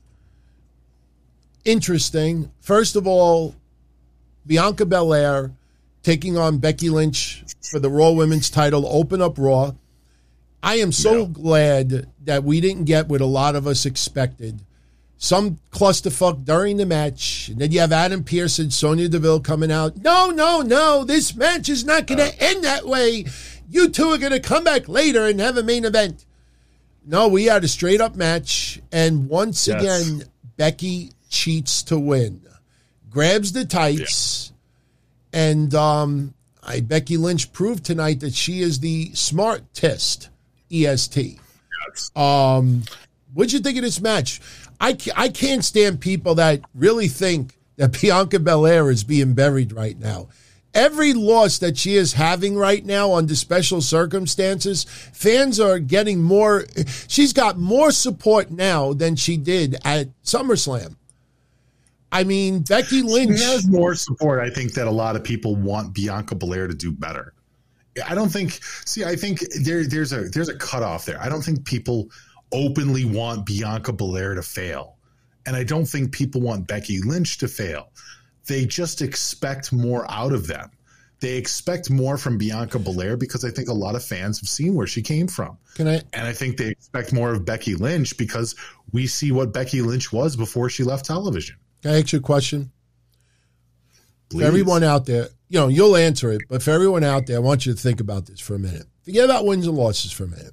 Interesting. First of all, Bianca Belair taking on Becky Lynch for the Raw Women's title, open up Raw. I am so Yeah. glad that we didn't get what a lot of us expected. Some clusterfuck during the match. And then you have Adam Pearce and Sonya Deville coming out. No, no, no. This match is not going to uh. end that way. You two are going to come back later and have a main event. No, we had a straight up match. And once Yes. again, Becky cheats to win. Grabs the tights. Yeah. And um, I Becky Lynch proved tonight that she is the smartest E S T. Yes. Um, What'd you think of this match? I, ca- I can't stand people that really think that Bianca Belair is being buried right now. Every loss that she is having right now under special circumstances, fans are getting more. She's got more support now than she did at SummerSlam. I mean, Becky Lynch She has more support. I think that a lot of people want Bianca Belair to do better. I don't think. See, I think there, there's a there's a cutoff there. I don't think people openly want Bianca Belair to fail, and I don't think people want Becky Lynch to fail. They just expect more out of them. They expect more from Bianca Belair because I think a lot of fans have seen where she came from. Can I? And I think they expect more of Becky Lynch because we see what Becky Lynch was before she left television. Can I ask you a question? Please. For everyone out there, you know, you'll answer it, but for everyone out there, I want you to think about this for a minute. Forget about wins and losses for a minute.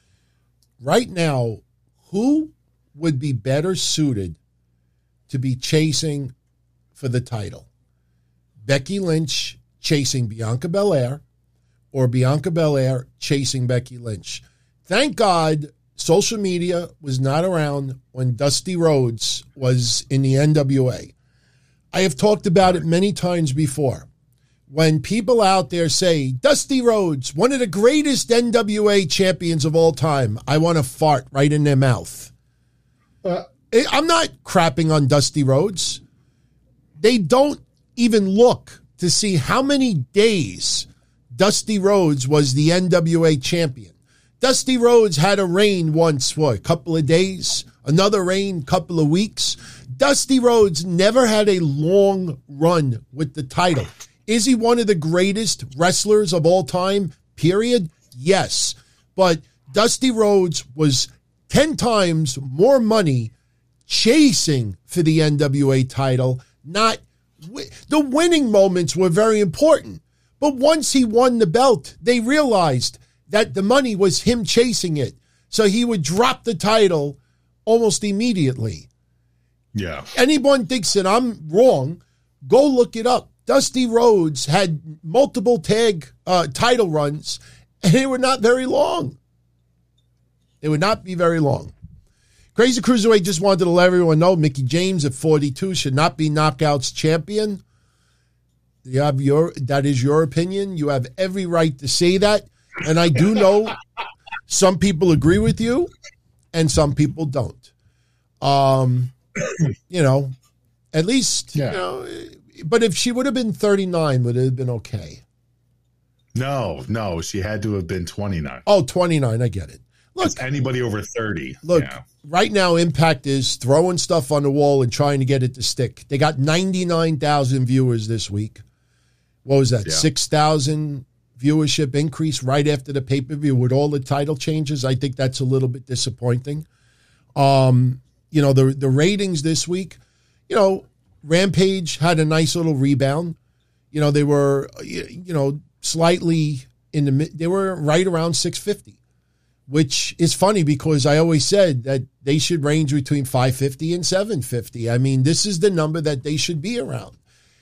Right now, who would be better suited to be chasing for the title? Becky Lynch chasing Bianca Belair or Bianca Belair chasing Becky Lynch? Thank God social media was not around when Dusty Rhodes was in the N W A. I have talked about it many times before. When people out there say, Dusty Rhodes, one of the greatest N W A champions of all time, I want to fart right in their mouth. Uh, I'm not crapping on Dusty Rhodes. They don't even look to see how many days Dusty Rhodes was the N W A champion. Dusty Rhodes had a reign once for a couple of days, another reign, couple of weeks. Dusty Rhodes never had a long run with the title. Is he one of the greatest wrestlers of all time? Period. Yes. But Dusty Rhodes was ten times more money chasing for the N W A title. Not the winning moments were very important. But once he won the belt, they realized that the money was him chasing it. So he would drop the title almost immediately. Yeah. Anyone thinks that I'm wrong, go look it up. Dusty Rhodes had multiple tag uh, title runs, and they were not very long. They would not be very long. Crazy Cruiserweight just wanted to let everyone know Mickie James at forty-two should not be Knockouts champion. You have your, that is your opinion. You have every right to say that. And I do know some people agree with you and some people don't. Um, you know, at least, yeah. you know, but if she would have been thirty-nine, would it have been okay? No, no, she had to have been twenty-nine. Oh, twenty-nine, I get it. Look, anybody over thirty. Look, yeah. Right now, Impact is throwing stuff on the wall and trying to get it to stick. They got ninety-nine thousand viewers this week. What was that? Yeah. six thousand viewership increase right after the pay-per-view with all the title changes. I think that's a little bit disappointing. Um, you know, the the ratings this week, you know, Rampage had a nice little rebound. You know, they were, you know, slightly in the mid, they were right around six fifty, which is funny because I always said that they should range between five fifty and seven fifty. I mean, this is the number that they should be around.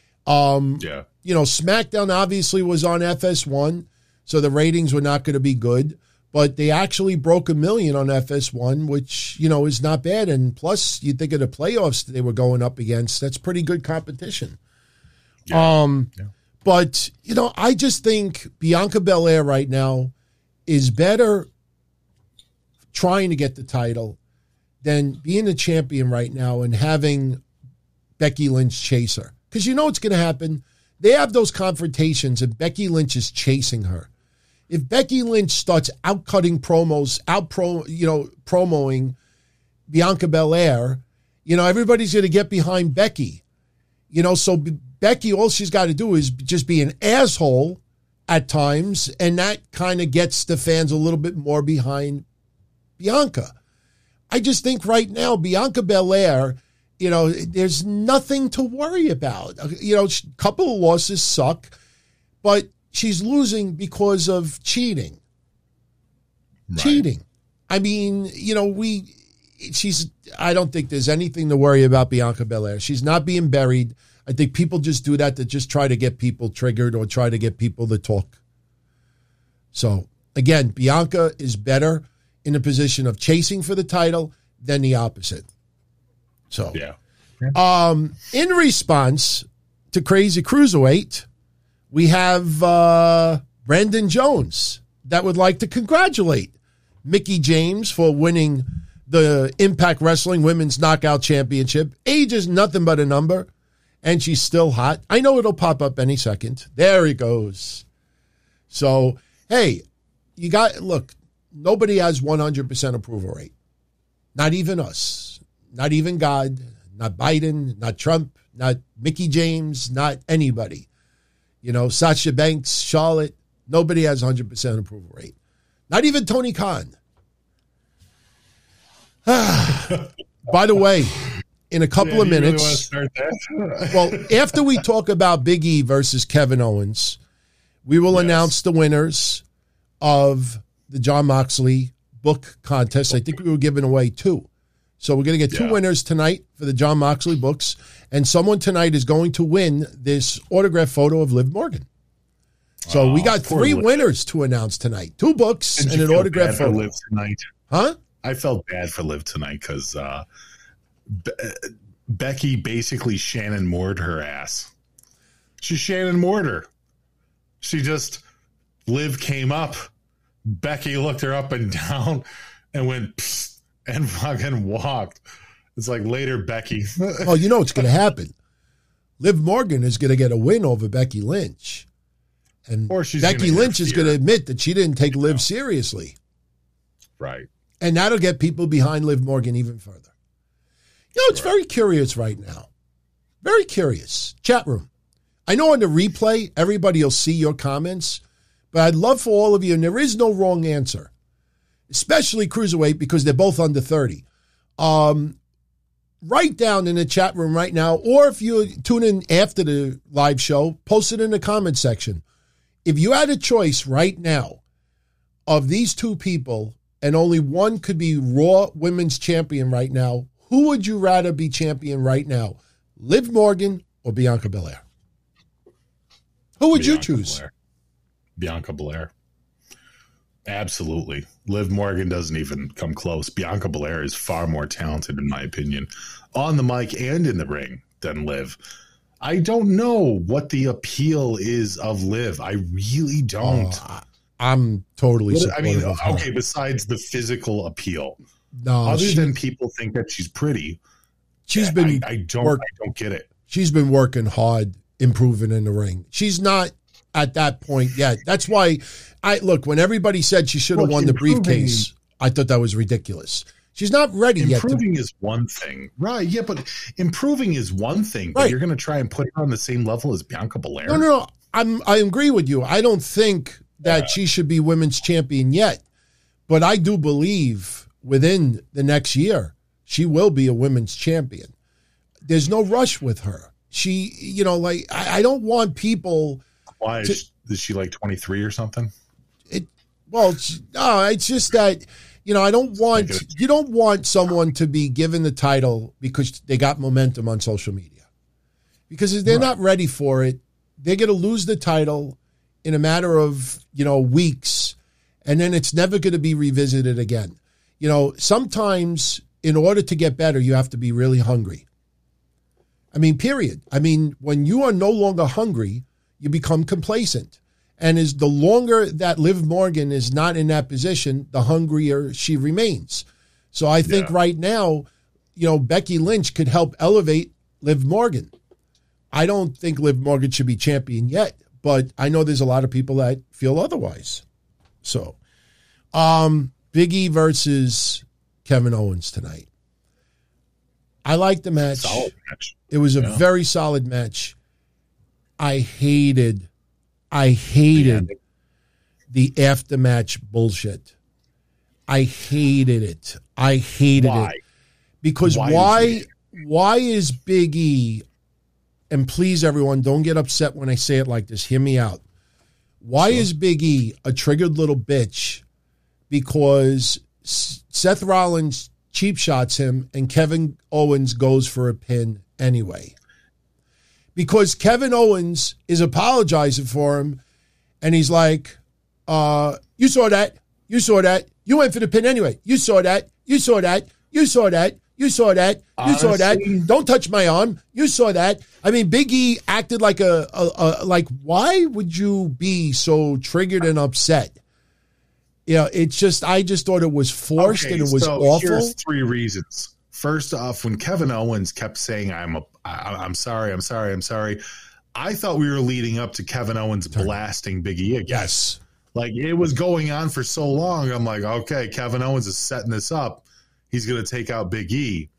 Um, yeah. You know, SmackDown obviously was on F S one, so the ratings were not going to be good. But they actually broke a million on F S one, which, you know, is not bad. And plus, you think of the playoffs they were going up against. That's pretty good competition. Yeah. Um, yeah. But, you know, I just think Bianca Belair right now is better trying to get the title than being a champion right now and having Becky Lynch chase her. Because you know what's going to happen. They have those confrontations and Becky Lynch is chasing her. If Becky Lynch starts outcutting promos, out pro, you know, promoing Bianca Belair, you know, everybody's going to get behind Becky. You know, so Becky, all she's got to do is just be an asshole at times, and that kind of gets the fans a little bit more behind Bianca. I just think right now, Bianca Belair, you know, there's nothing to worry about. You know, a couple of losses suck, but she's losing because of cheating. Right. Cheating. I mean, you know, we, she's, I don't think there's anything to worry about Bianca Belair. She's not being buried. I think people just do that to just try to get people triggered or try to get people to talk. So, again, Bianca is better in a position of chasing for the title than the opposite. So, Yeah. um, in response to Crazy Cruiserweight, we have uh, Brandon Jones that would like to congratulate Mickie James for winning the Impact Wrestling Women's Knockout Championship. Age is nothing but a number, and she's still hot. I know it'll pop up any second. There he goes. So, hey, you got, look, nobody has one hundred percent approval rate. Not even us. Not even God. Not Biden. Not Trump. Not Mickie James. Not anybody. You know, Sasha Banks, Charlotte. Nobody has one hundred percent approval rate. Not even Tony Khan. By the way, in a couple Yeah, of do you really minutes, wanna start that? well, after we talk about Big E versus Kevin Owens, we will Yes. announce the winners of the John Moxley book contest. I think we were giving away two. So we're going to get two Yeah. winners tonight for the John Moxley books. And someone tonight is going to win this autograph photo of Liv Morgan. So we Oh, got poor three Liv. winners to announce tonight. Two books Didn't and you an feel autograph bad for photo. Liv tonight? Huh? I felt bad for Liv tonight because uh, Be- Becky basically Shannon Moored her ass. She Shannon Moored her. She just, Liv came up. Becky looked her up and down and went, psst, and fucking walked. It's like, later, Becky. Well, you know what's going to happen. Liv Morgan is going to get a win over Becky Lynch. And Or she's Becky gonna Lynch is interfere. going to admit that she didn't take Liv seriously. Right. And that'll get people behind Liv Morgan even further. You know, it's very curious right now. Very curious. Chat room. I know on the replay, everybody will see your comments, but I'd love for all of you, and there is no wrong answer, especially Cruiserweight because they're both under thirty. Um, write down in the chat room right now, or if you tune in after the live show, post it in the comment section. If you had a choice right now of these two people, and only one could be Raw Women's Champion right now, who would you rather be champion right now? Liv Morgan or Bianca Belair? Who would Bianca you choose? Belair. Bianca Belair. Absolutely. Liv Morgan doesn't even come close. Bianca Belair is far more talented, in my opinion, on the mic and in the ring than Liv. I don't know what the appeal is of Liv. I really don't. Oh, I'm totally What- I supportive mean, of her. okay, besides the physical appeal, No, other she, than people think that she's pretty, she's been I, I don't, work- I don't get it. she's been working hard, improving in the ring. She's not at that point yet. That's why I look, when everybody said she should have Look, won the improving- briefcase, I thought that was ridiculous. She's not ready yet. To, Improving is one thing, right? Yeah, but improving is one thing. But Right. you're going to try and put her on the same level as Bianca Belair. no, no, no. I'm I agree with you. I don't think that she should be women's champion yet, but I do believe within the next year she will be a women's champion. There's no rush with her. She, you know, like I, I don't want people. Why is, to- she, is she like twenty-three or something? It well, it's, no, it's just that you know I don't want Make it- you don't want someone to be given the title because they got momentum on social media, because if they're not ready for it, they're going to lose the title in a matter of you know weeks, and then it's never going to be revisited again. You know, sometimes in order to get better, you have to be really hungry. I mean, period. I mean, when you are no longer hungry, you become complacent. And as the longer that Liv Morgan is not in that position, the hungrier she remains. So I think Yeah. right now, you know, Becky Lynch could help elevate Liv Morgan. I don't think Liv Morgan should be champion yet, but I know there's a lot of people that feel otherwise. So, um, Big E versus Kevin Owens tonight. I like the match. Solid match. It was a Yeah. very solid match. I hated, I hated the after-match bullshit. I hated it. I hated Why? it. Because Why why, did you why, is Big E, and please everyone, don't get upset when I say it like this, hear me out. Why is Big E a triggered little bitch? Because S- Seth Rollins cheap shots him and Kevin Owens goes for a pin anyway. Because Kevin Owens is apologizing for him and he's like, uh, you saw that. You saw that. You went for the pin anyway. You saw that. You saw that. You saw that. You saw that. You Honestly, saw that. Don't touch my arm. You saw that. I mean, Big E acted like a, a, a like. Why would you be so triggered and upset? You know, it's just. I just thought it was forced Okay, and it was so awful. Here's three reasons. First off, when Kevin Owens kept saying, "I'm a, I, I'm sorry, I'm sorry, I'm sorry," I thought we were leading up to Kevin Owens blasting Big E again. Yes. Like, it was going on for so long. I'm like, okay, Kevin Owens is setting this up. He's going to take out Big E.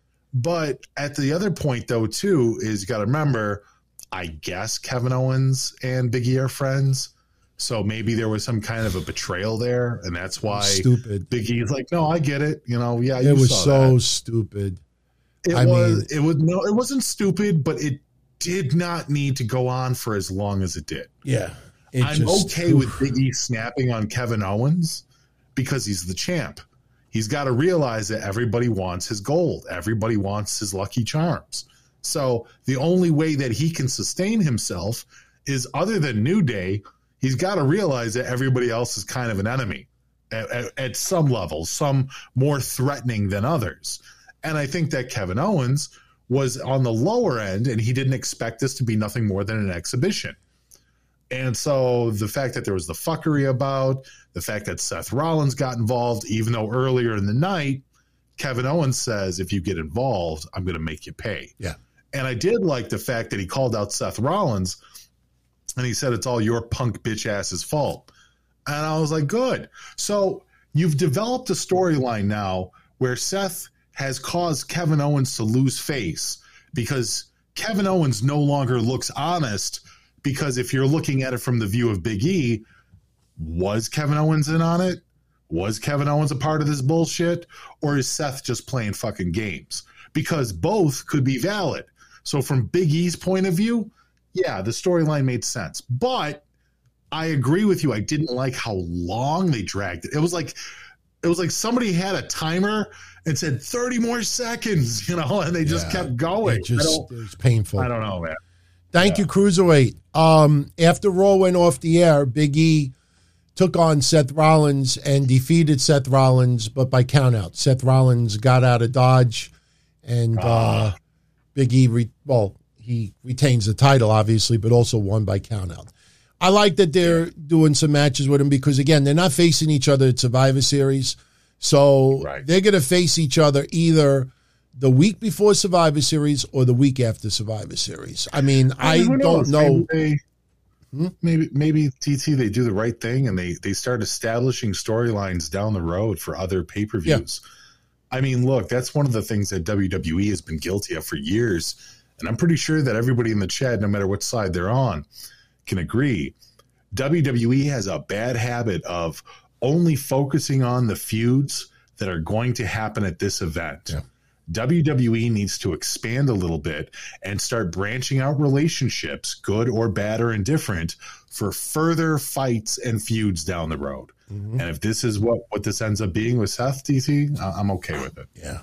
But at the other point, though, too, is you got to remember, I guess Kevin Owens and Big E are friends. So maybe there was some kind of a betrayal there. And that's why Stupid. Big E is like, no, I get it. You know, yeah, you It was saw so that. stupid. It I was, mean- it was, no, it wasn't stupid, but it did not need to go on for as long as it did. Yeah. It I'm just- okay with Big E snapping on Kevin Owens because he's the champ. He's got to realize that everybody wants his gold. Everybody wants his Lucky Charms. So the only way that he can sustain himself is, other than New Day, he's got to realize that everybody else is kind of an enemy at, at, at some level, some more threatening than others. And I think that Kevin Owens was on the lower end, and he didn't expect this to be nothing more than an exhibition. And so the fact that there was the fuckery about, the fact that Seth Rollins got involved, even though earlier in the night, Kevin Owens says, if you get involved, I'm going to make you pay. Yeah. And I did like the fact that he called out Seth Rollins and he said, it's all your punk bitch ass's fault. And I was like, good. So you've developed a storyline now where Seth has caused Kevin Owens to lose face because Kevin Owens no longer looks honest. Because if you're looking at it from the view of Big E, was Kevin Owens in on it? Was Kevin Owens a part of this bullshit? Or is Seth just playing fucking games? Because both could be valid. So from Big E's point of view, yeah, the storyline made sense. But I agree with you. I didn't like how long they dragged it. It was like it was like somebody had a timer and said thirty more seconds, you know, and they just Yeah. kept going. It just I don't, it was painful. I don't know, man. Thank Yeah. you, Cruiserweight. Um, after Raw went off the air, Big E took on Seth Rollins and defeated Seth Rollins, but by countout. Seth Rollins got out of Dodge, and uh, Big E, re- well, he retains the title, obviously, but also won by countout. I like that they're doing some matches with him because, again, they're not facing each other at Survivor Series. So Right. they're going to face each other either the week before Survivor Series or the week after Survivor Series. I mean, I, mean, who don't knows? know. Maybe, they, maybe, maybe T T, they do the right thing and they, they start establishing storylines down the road for other pay-per-views. I mean, look, that's one of the things that W W E has been guilty of for years. And I'm pretty sure that everybody in the chat, no matter what side they're on, can agree. W W E has a bad habit of only focusing on the feuds that are going to happen at this event. Yeah. W W E needs to expand a little bit and start branching out relationships, good or bad or indifferent, for further fights and feuds down the road. Mm-hmm. And if this is what, what this ends up being with Seth, D T, I'm okay with it. Yeah.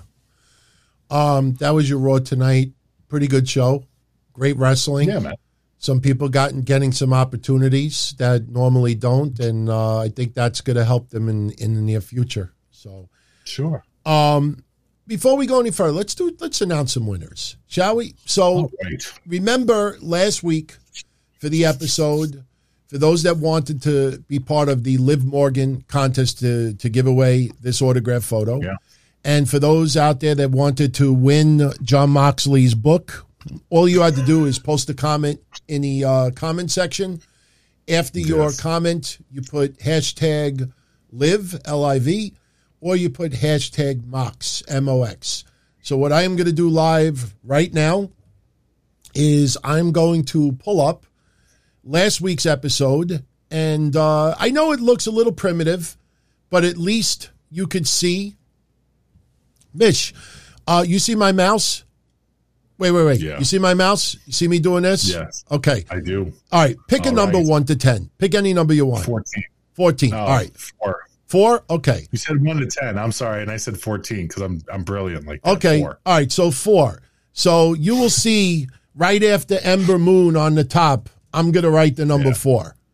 Um, that was your Raw tonight. Pretty good show. Great wrestling. Yeah, man. Some people got getting some opportunities that normally don't, and uh, I think that's going to help them in, in the near future. So, Sure. um, before we go any further, let's do let's announce some winners, shall we? So, All right. remember last week for the episode, for those that wanted to be part of the Liv Morgan contest to to give away this autograph photo, Yeah. and for those out there that wanted to win John Moxley's book, all you had to do is post a comment in the uh, comment section. After your Yes. comment, you put hashtag Liv, L I V, or you put hashtag Mox, M O X. So what I am going to do live right now is I'm going to pull up last week's episode, and uh, I know it looks a little primitive, but at least you could see. Mish, uh, you see my mouse? Wait, wait, wait. Yeah. You see my mouse? You see me doing this? Yes. Okay. I do. All right. Pick a All number right. one to ten. Pick any number you want. fourteen. fourteen. Oh, All right. Four. Four? Okay. You said one to ten. I'm sorry. And I said fourteen because I'm, I'm brilliant like that. Okay. Four. All right. So four. So you will see right after Ember Moon on the top, I'm going to write the number Yeah. four.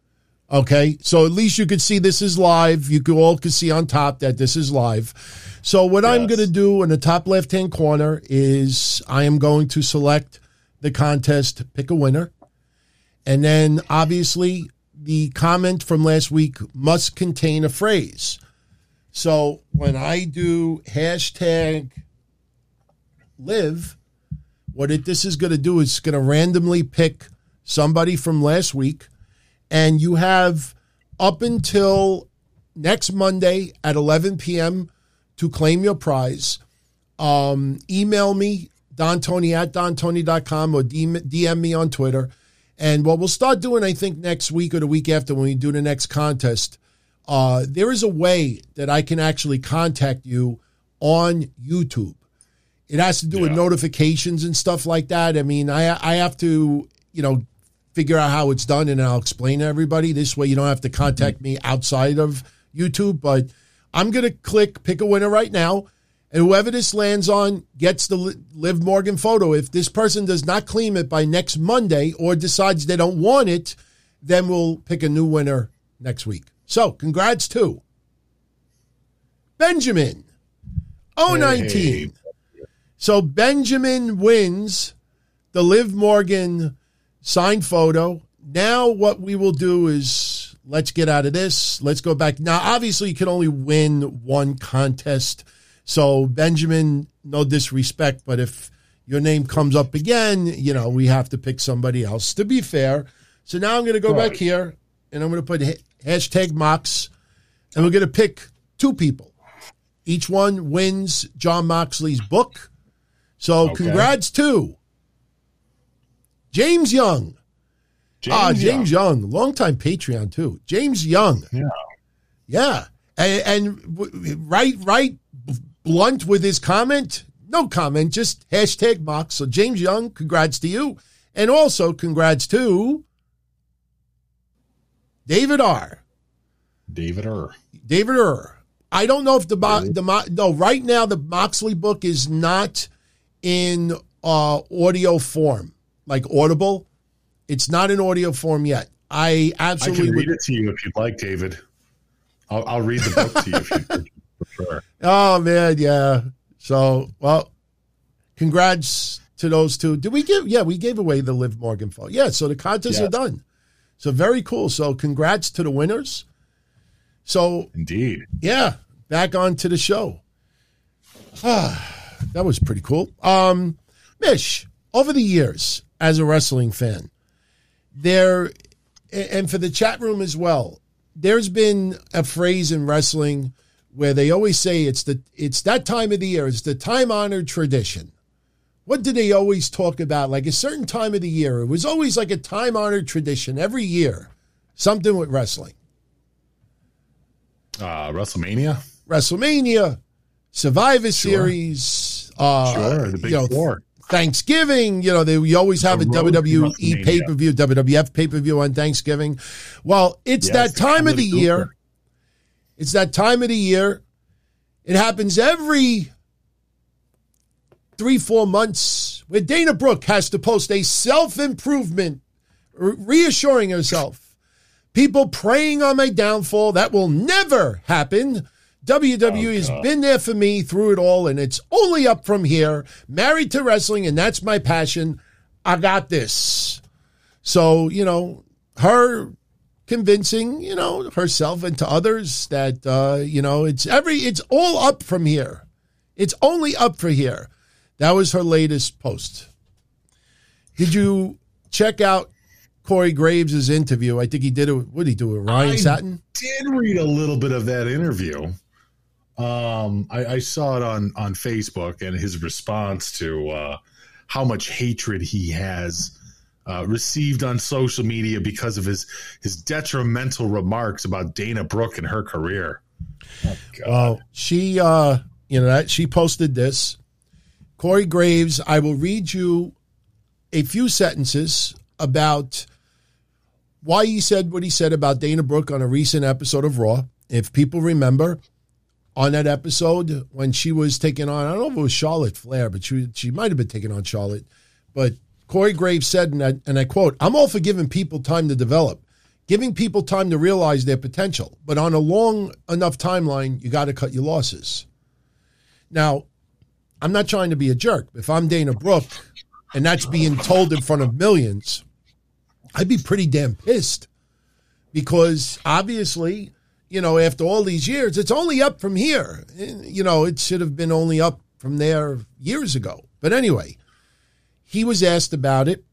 Okay, so at least you could see this is live. You could all could see on top that this is live. So what I'm Yes. going to do in the top left-hand corner is I am going to select the contest, pick a winner. And then obviously the comment from last week must contain a phrase. So when I do hashtag live, what it, this is going to do is going to randomly pick somebody from last week. And you have up until next Monday at eleven p.m. to claim your prize. Um, email me, Don Tony at don tony dot com, or D M me on Twitter. And what we'll start doing, I think, next week or the week after when we do the next contest, uh, there is a way that I can actually contact you on YouTube. It has to do with Yeah. notifications and stuff like that. I mean, I I have to, you know, figure out how it's done, and I'll explain to everybody. This way you don't have to contact me outside of YouTube. But I'm going to click pick a winner right now, and whoever this lands on gets the Li- Liv Morgan photo. If this person does not claim it by next Monday or decides they don't want it, then we'll pick a new winner next week. So congrats to Benjamin oh nineteen. So Benjamin wins the Liv Morgan signed photo. Now what we will do is let's get out of this. Let's go back. Now, obviously, you can only win one contest. So, Benjamin, no disrespect, but if your name comes up again, you know, we have to pick somebody else to be fair. So now I'm going to go Right. back here, and I'm going to put ha- hashtag Mox, and we're going to pick two people. Each one wins John Moxley's book. So, Okay. congrats to James Young. James ah, James Young. Young, longtime Patreon too. James Young. Yeah. Yeah. And, and w- right, right, blunt with his comment. No comment, just hashtag Mox. So James Young, congrats to you. And also congrats to David R. David Err. David R. I don't know if the, Mo- the Mo- no, right now the Moxley book is not in uh, audio form, like Audible. It's not in audio form yet. I I absolutely can would. read it to you if you'd like, David. I'll, I'll read the book to you if you prefer. Oh man, yeah. So, well, congrats to those two. Did we give? Yeah, we gave away the Liv Morgan photo. Yeah, so the contests Yes. are done. So very cool. So congrats to the winners. So Indeed. yeah, back on to the show. Ah, that was pretty cool. Um, Mish, over the years as a wrestling fan, there, and for the chat room as well, there's been a phrase in wrestling where they always say it's the it's that time of the year, it's the time honored tradition. What do they always talk about? Like a certain time of the year. It was always like a time honored tradition every year. Something with wrestling. Uh, WrestleMania? WrestleMania, Survivor Sure. Series, uh, Sure, the Big you know, Four. Thanksgiving, you know, they, we always have The a road to W W E WrestleMania. pay-per-view, W W F pay-per-view on Thanksgiving. Well, it's Yes, that the time of the Comedy year. Cooper. It's that time of the year. It happens every three, four months where Dana Brooke has to post a self-improvement, re- reassuring herself. People preying on my downfall. That will never happen. W W E Oh, has God. been there for me through it all, and it's only up from here. Married to wrestling, and that's my passion. I got this. So, you know, her convincing, you know, herself and to others that, uh, you know, it's every, it's all up from here. It's only up for here. That was her latest post. Did you check out Corey Graves' interview? I think he did it. What did he do with Ryan I Satin? did read a little bit of that interview. Um, I, I saw it on, on Facebook and his response to uh, how much hatred he has uh, received on social media because of his his detrimental remarks about Dana Brooke and her career. Oh, God. Well, she, uh, you know, that she posted this. Corey Graves, I will read you a few sentences about why he said what he said about Dana Brooke on a recent episode of Raw. If people remember, on that episode when she was taking on, I don't know if it was Charlotte Flair, but she she might have been taking on Charlotte. But Corey Graves said, and I, and I quote, "I'm all for giving people time to develop. giving people time to realize their potential. But on a long enough timeline, you got to cut your losses. Now, I'm not trying to be a jerk. If I'm Dana Brooke and that's being told in front of millions, I'd be pretty damn pissed because obviously, you know, after all these years, it's only up from here. You know, it should have been only up from there years ago. But anyway, he was asked about it.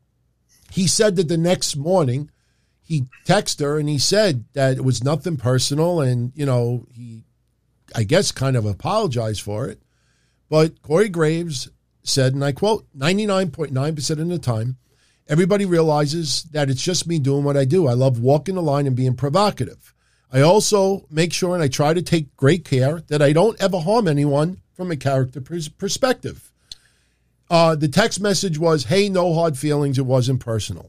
He said that the next morning he texted her and he said that it was nothing personal and, you know, he, I guess, kind of apologized for it. But Corey Graves said, and I quote, ninety-nine point nine percent of the time, everybody realizes that it's just me doing what I do. I love walking the line and being provocative. I also make sure and I try to take great care that I don't ever harm anyone from a character pers- perspective. Uh, the text message was, hey, no hard feelings. It wasn't personal.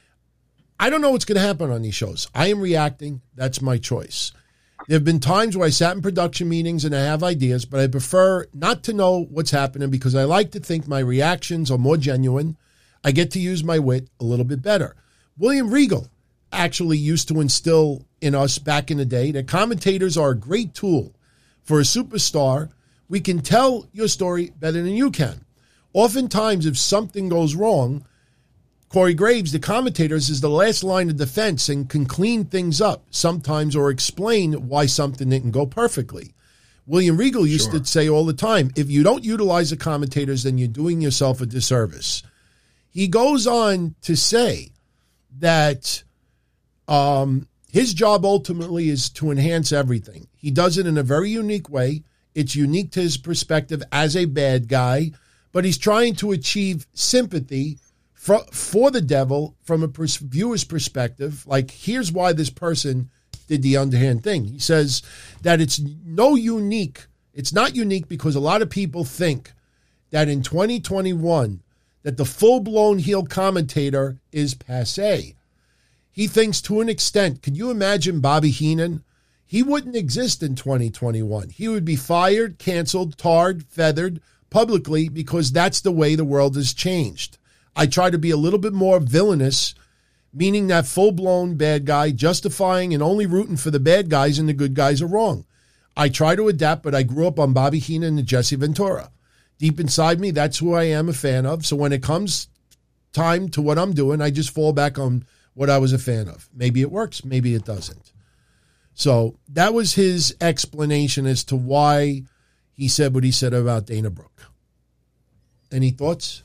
I don't know what's going to happen on these shows. I am reacting. That's my choice. There have been times where I sat in production meetings and I have ideas, but I prefer not to know what's happening because I like to think my reactions are more genuine. I get to use my wit a little bit better. William Regal actually used to instill in us back in the day that commentators are a great tool for a superstar. We can tell your story better than you can. Oftentimes, if something goes wrong, Corey Graves, the commentators, is the last line of defense and can clean things up sometimes or explain why something didn't go perfectly. William Regal used Sure. to say all the time, if you don't utilize the commentators, then you're doing yourself a disservice. He goes on to say that um, his job ultimately is to enhance everything. He does it in a very unique way. It's unique to his perspective as a bad guy, but he's trying to achieve sympathy for, for the devil from a pers- viewer's perspective. Like, here's why this person did the underhand thing. He says that it's no unique. It's not unique because a lot of people think that in twenty twenty-one that the full-blown heel commentator is passé. He thinks to an extent, can you imagine Bobby Heenan? He wouldn't exist in twenty twenty-one. He would be fired, canceled, tarred, feathered publicly because that's the way the world has changed. I try to be a little bit more villainous, meaning that full-blown bad guy, justifying and only rooting for the bad guys and the good guys are wrong. I try to adapt, but I grew up on Bobby Heenan and Jesse Ventura. Deep inside me, that's who I am a fan of. So when it comes time to what I'm doing, I just fall back on what I was a fan of. Maybe it works, maybe it doesn't. So that was his explanation as to why he said what he said about Dana Brooke. Any thoughts?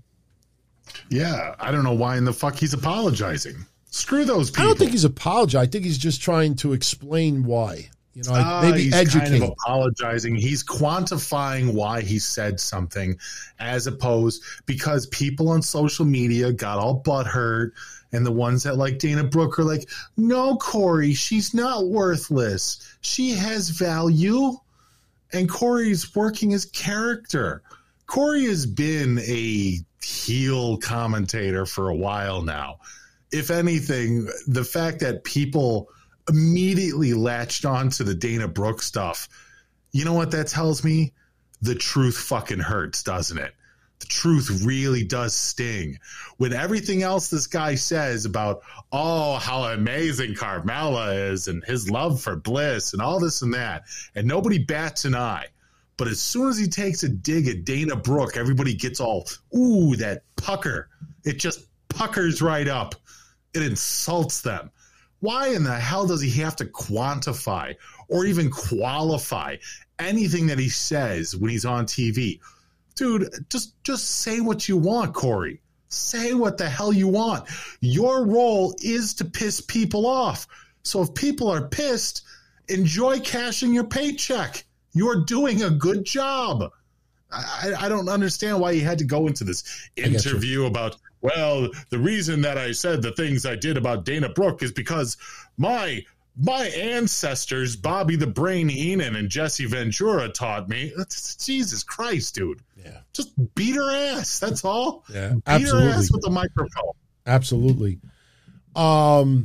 Yeah, I don't know why in the fuck he's apologizing. Screw those people. I don't think he's apologizing. I think he's just trying to explain why. You know, Uh, maybe he's educate. kind of apologizing. He's quantifying why he said something, as opposed because people on social media got all butthurt, and the ones that like Dana Brooke are like, "No, Corey, she's not worthless. She has value." And Corey's working his character. Corey has been a heel commentator for a while now. If anything, the fact that people immediately latched on to the Dana Brooke stuff, you know what that tells me? The truth fucking hurts, doesn't it? The truth really does sting. When everything else this guy says about, oh, how amazing Carmella is and his love for Bliss and all this and that, and nobody bats an eye. But as soon as he takes a dig at Dana Brooke, everybody gets all, ooh, that pucker. It just puckers right up. It insults them. Why in the hell does he have to quantify or even qualify anything that he says when he's on T V? Dude, just just say what you want, Corey. Say what the hell you want. Your role is to piss people off. So if people are pissed, enjoy cashing your paycheck. You're doing a good job. I, I don't understand why he had to go into this interview about, well, the reason that I said the things I did about Dana Brooke is because my my ancestors, Bobby the Brain Heenan and Jesse Ventura, taught me. Jesus Christ, dude. Yeah. Just beat her ass. That's all. Yeah, beat absolutely. her ass with the microphone. Absolutely. Um,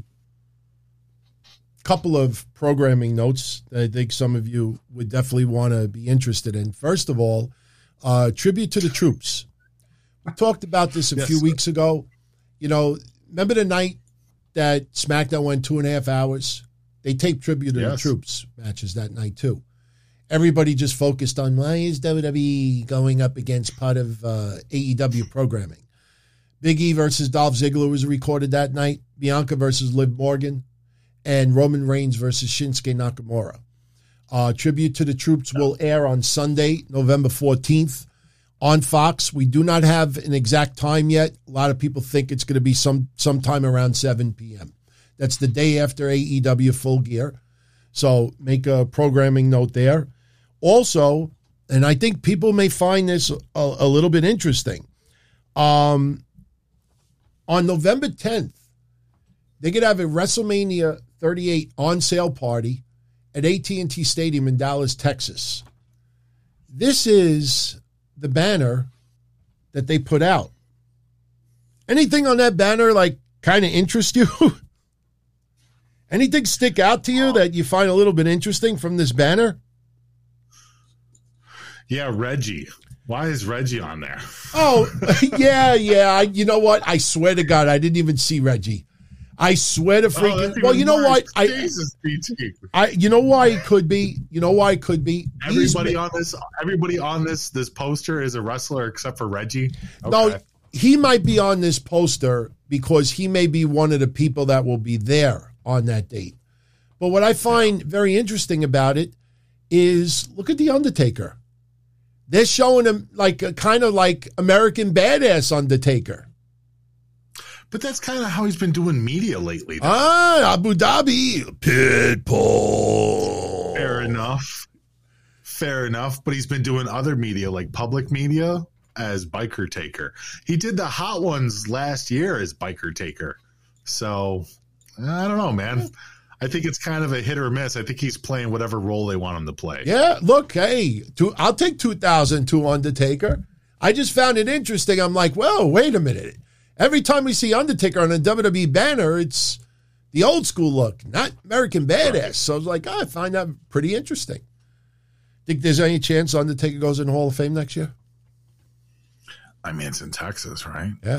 couple of programming notes that I think some of you would definitely want to be interested in. First of all, uh, tribute to the troops. We talked about this a Yes. few weeks ago. You know, remember the night that SmackDown went two and a half hours. They taped Tribute to the Yes. Troops matches that night, too. Everybody just focused on, why is W W E going up against part of uh, A E W programming? Big E versus Dolph Ziggler was recorded that night. Bianca versus Liv Morgan. And Roman Reigns versus Shinsuke Nakamura. Uh, Tribute to the Troops will air on Sunday, November fourteenth on Fox. We do not have an exact time yet. A lot of people think it's going to be some sometime around seven p.m. That's the day after A E W Full Gear. So make a programming note there. Also, and I think people may find this a, a little bit interesting, um, on November tenth, they're going to have a WrestleMania thirty-eight on-sale party at A T and T Stadium in Dallas, Texas. This is the banner that they put out. Anything on that banner, like, kind of interest you? Anything stick out to you that you find a little bit interesting from this banner? Yeah, Reggie. Why is Reggie on there? Oh, yeah, yeah. I, you know what? I swear to God, I didn't even see Reggie. I swear to Oh, freaking. that's well, even you know worse. what? I, Jesus, B T. I, you know why it could be. You know why it could be. He's Everybody ma- on this, everybody on this, this poster is a wrestler except for Reggie. No, Okay. he might be on this poster because he may be one of the people that will be there on that date. But what I find very interesting about it is look at The Undertaker. They're showing him like a kind of like American Badass Undertaker. But that's kind of how he's been doing media lately. though. Ah, Abu Dhabi. Pitbull. Fair enough. Fair enough. But he's been doing other media, like public media, as Biker Taker. He did the Hot Ones last year as Biker Taker. So, I don't know, man. I think it's kind of a hit or miss. I think he's playing whatever role they want him to play. Yeah, look, hey, two, I'll take two thousand two Undertaker. I just found it interesting. I'm like, well, wait a minute. Every time we see Undertaker on a W W E banner, it's the old school look, not American Badass. So I was like, oh, I find that pretty interesting. Think there's any chance Undertaker goes in the Hall of Fame next year? I mean, it's in Texas, right? Yeah.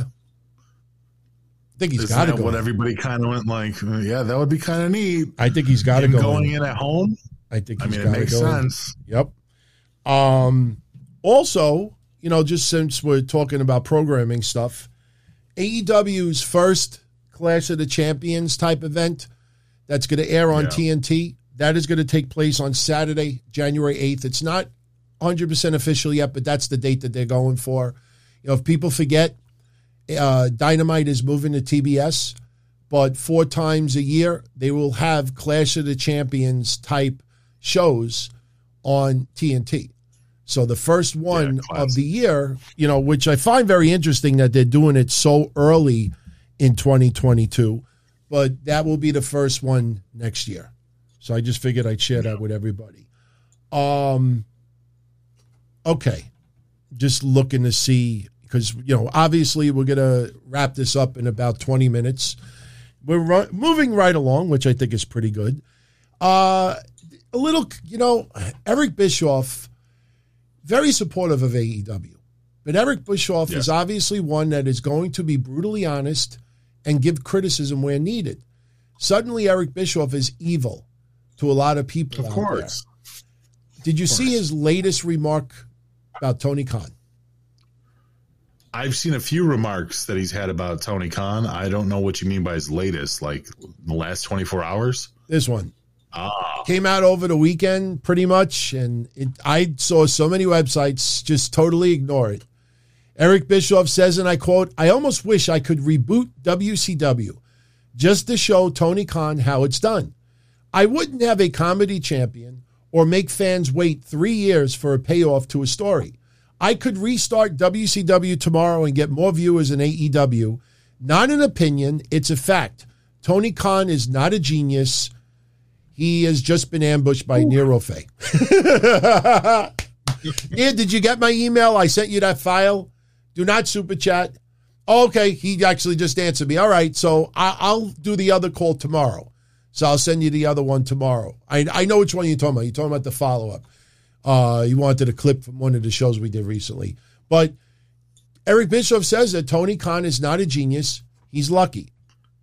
I think he's Isn't got to that go. what in. everybody kind of went like, uh, yeah, that would be kind of neat. I think he's got to Him go. going in. in at home. I think I he's mean, it got to makes go. in. sense. Yep. Um, also, you know, just since we're talking about programming stuff, A E W's first Clash of the Champions type event that's going to air on Yeah. T N T, that is going to take place on Saturday, January eighth. It's not one hundred percent official yet, but that's the date that they're going for. You know, if people forget, uh, Dynamite is moving to T B S, but four times a year they will have Clash of the Champions type shows on T N T. So the first one Yeah, classic. of the year, you know, which I find very interesting that they're doing it so early in twenty twenty-two, but that will be the first one next year. So I just figured I'd share that with everybody. Um, okay. Just looking to see, because, you know, obviously we're going to wrap this up in about twenty minutes. We're ru- moving right along, which I think is pretty good. Uh, a little, you know, Eric Bischoff, very supportive of A E W. But Eric Bischoff Yes. is obviously one that is going to be brutally honest and give criticism where needed. Suddenly, Eric Bischoff is evil to a lot of people Of out course. there. Did you see his latest remark about Tony Khan? I've seen a few remarks that he's had about Tony Khan. I don't know what you mean by his latest, like the last twenty-four hours. This one. Ah, Came out over the weekend pretty much, and it, I saw so many websites just totally ignore it. Eric Bischoff says, and I quote, "I almost wish I could reboot W C W just to show Tony Khan how it's done. I wouldn't have a comedy champion or make fans wait three years for a payoff to a story. I could restart W C W tomorrow and get more viewers in A E W. Not an opinion, it's a fact. Tony Khan is not a genius. He has just been ambushed by Nero Faye." Yeah, did you get my email? I sent you that file. Do not super chat. Oh, okay, he actually just answered me. All right, so I, I'll do the other call tomorrow. So I'll send you the other one tomorrow. I, I know which one you're talking about. You're talking about the follow-up. Uh, you wanted a clip from one of the shows we did recently. But Eric Bischoff says that Tony Khan is not a genius. He's lucky.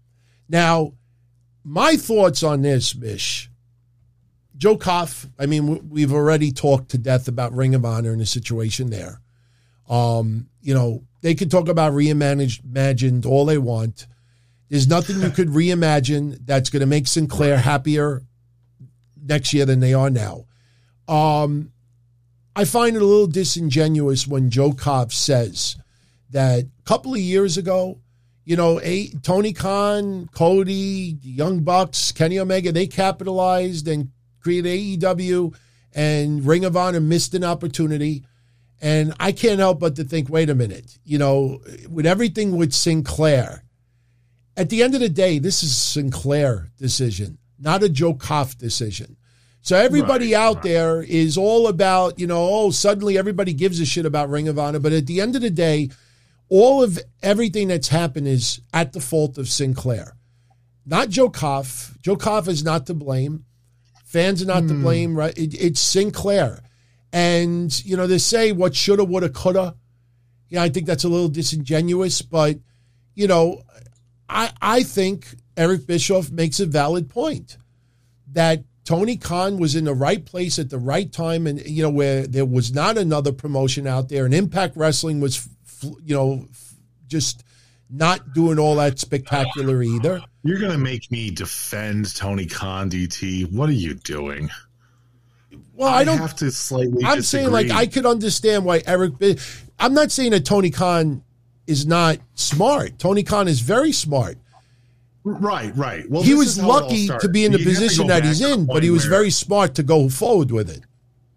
Now, my thoughts on this, Mish. Joe Koff, I mean, we've already talked to death about Ring of Honor and the situation there. Um, you know, they could talk about reimagined all they want. There's nothing you could reimagine that's going to make Sinclair happier next year than they are now. Um, I find it a little disingenuous when Joe Koff says that a couple of years ago, you know, a, Tony Khan, Cody, the Young Bucks, Kenny Omega, they capitalized and created A E W, and Ring of Honor missed an opportunity. And I can't help but to think, wait a minute, you know, with everything with Sinclair, at the end of the day, this is a Sinclair decision, not a Joe Koff decision. So everybody right, out right. there is all about, you know, oh, suddenly everybody gives a shit about Ring of Honor. But at the end of the day, all of everything that's happened is at the fault of Sinclair, not Joe Koff. Joe Koff is not to blame. Fans are not mm. to blame. Right? It, it's Sinclair. And, you know, they say what shoulda, woulda, coulda. Yeah, I think that's a little disingenuous. But, you know, I, I think Eric Bischoff makes a valid point that Tony Khan was in the right place at the right time, and, you know, where there was not another promotion out there, and Impact Wrestling was, you know, just not doing all that spectacular either. You're going to make me defend Tony Khan, D T. What are you doing? Well, I, I don't have to slightly I'm disagree. saying, like, I could understand why Eric, I'm not saying that Tony Khan is not smart. Tony Khan is very smart. Right, right. Well, he was lucky to be in the you position that he's in, but he was very smart to go forward with it.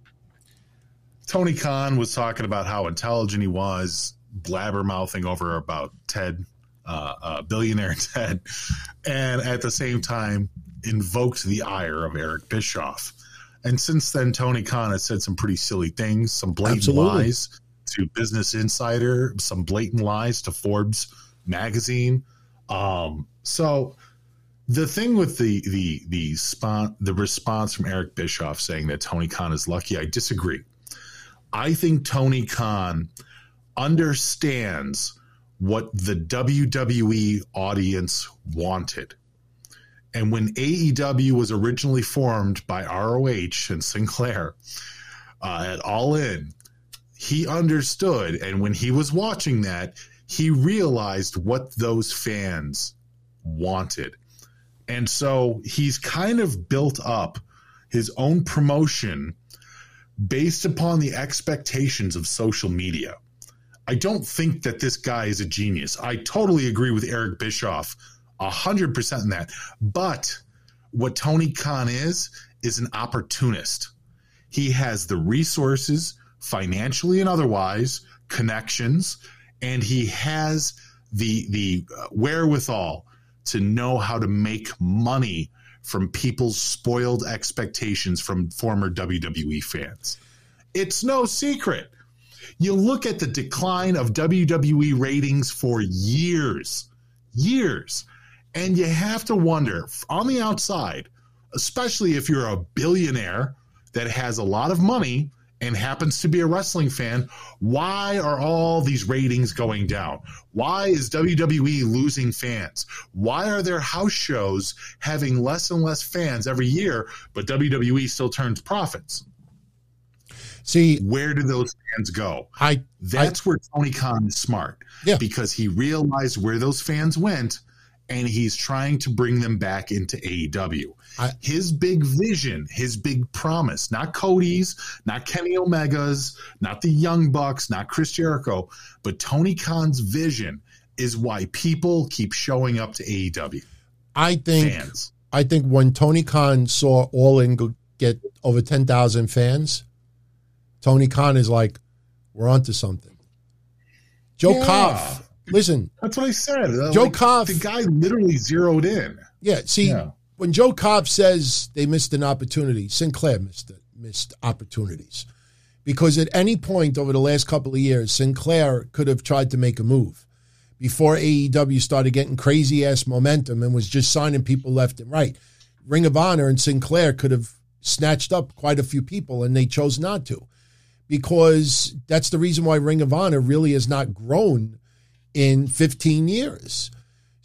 Tony Khan was talking about how intelligent he was, blabbermouthing over about Ted, uh, uh, billionaire Ted, and at the same time invoked the ire of Eric Bischoff. And since then, Tony Khan has said some pretty silly things, some blatant Absolutely. lies to Business Insider, some blatant lies to Forbes magazine. Um, so the thing with the the the spon- the response from Eric Bischoff saying that Tony Khan is lucky, I disagree. I think Tony Khan understands what the W W E audience wanted. And when A E W was originally formed by R O H and Sinclair uh, at All In, he understood. And when he was watching that, he realized what those fans wanted. And so he's kind of built up his own promotion based upon the expectations of social media. I don't think that this guy is a genius. I totally agree with Eric Bischoff one hundred percent in that. But what Tony Khan is, is an opportunist. He has the resources, financially and otherwise, connections, and he has the the wherewithal to know how to make money from people's spoiled expectations from former W W E fans. It's no secret. You look at the decline of W W E ratings for years, years, and you have to wonder, on the outside, especially if you're a billionaire that has a lot of money and happens to be a wrestling fan, why are all these ratings going down? Why is W W E losing fans? Why are their house shows having less and less fans every year, but W W E still turns profits? See, where do those fans go? I That's I, where Tony Khan is smart. Yeah. Because he realized where those fans went, and he's trying to bring them back into A E W. I, his big vision, his big promise, not Cody's, not Kenny Omega's, not the Young Bucks, not Chris Jericho, but Tony Khan's vision is why people keep showing up to A E W. I think Fans. I think when Tony Khan saw All In go get over ten thousand fans, Tony Khan is like, we're onto something. Joe yeah. Koff, listen. That's what I said. Joe like, Koff. The guy literally zeroed in. Yeah, see, yeah. when Joe Koff says they missed an opportunity, Sinclair missed it, missed opportunities. Because at any point over the last couple of years, Sinclair could have tried to make a move before A E W started getting crazy-ass momentum and was just signing people left and right. Ring of Honor and Sinclair could have snatched up quite a few people, and they chose not to. Because that's the reason why Ring of Honor really has not grown in fifteen years.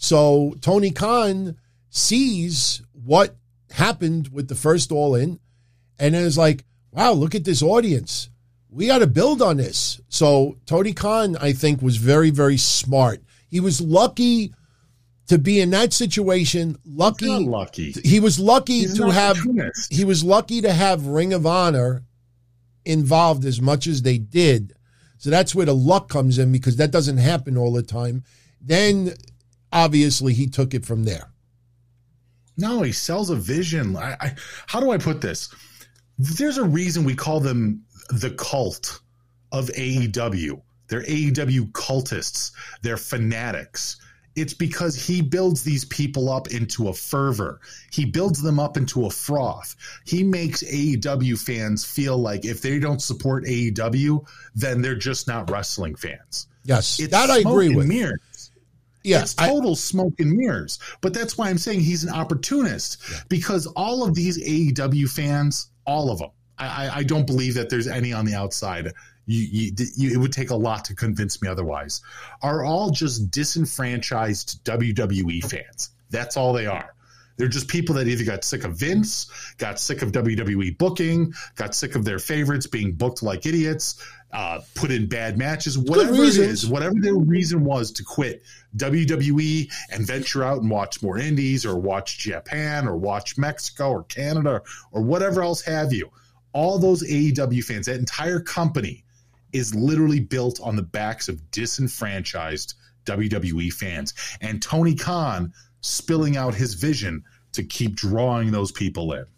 So Tony Khan sees what happened with the first All In and is like, wow, look at this audience. We got to build on this. So Tony Khan, I think, was very, very smart. He was lucky to be in that situation. Lucky. He's not lucky. He was lucky He's to an have, opportunist. he was lucky to have Ring of Honor involved as much as they did. So that's where the luck comes in, because that doesn't happen all the time. Then obviously he took it from there. No, he sells a vision. I, I, how do I put this? There's a reason we call them the cult of A E W. They're A E W cultists. They're fanatics. It's because he builds these people up into a fervor. He builds them up into a froth. He makes A E W fans feel like if they don't support A E W, then they're just not wrestling fans. Yes, It's that I smoke agree and with. Mirrors. Yeah, It's I- total smoke and mirrors. But that's why I'm saying he's an opportunist, because all of these A E W fans, all of them, I, I, I don't believe that there's any on the outside. You, you, you, it would take a lot to convince me otherwise. Are all just disenfranchised W W E fans. That's all they are. They're just people that either got sick of Vince, got sick of W W E booking, got sick of their favorites being booked like idiots, uh, put in bad matches, whatever it reasons. is, whatever their reason was to quit W W E and venture out and watch more indies or watch Japan or watch Mexico or Canada or whatever else have you. All those A E W fans, that entire company is literally built on the backs of disenfranchised W W E fans. And Tony Khan spilling out his vision to keep drawing those people in.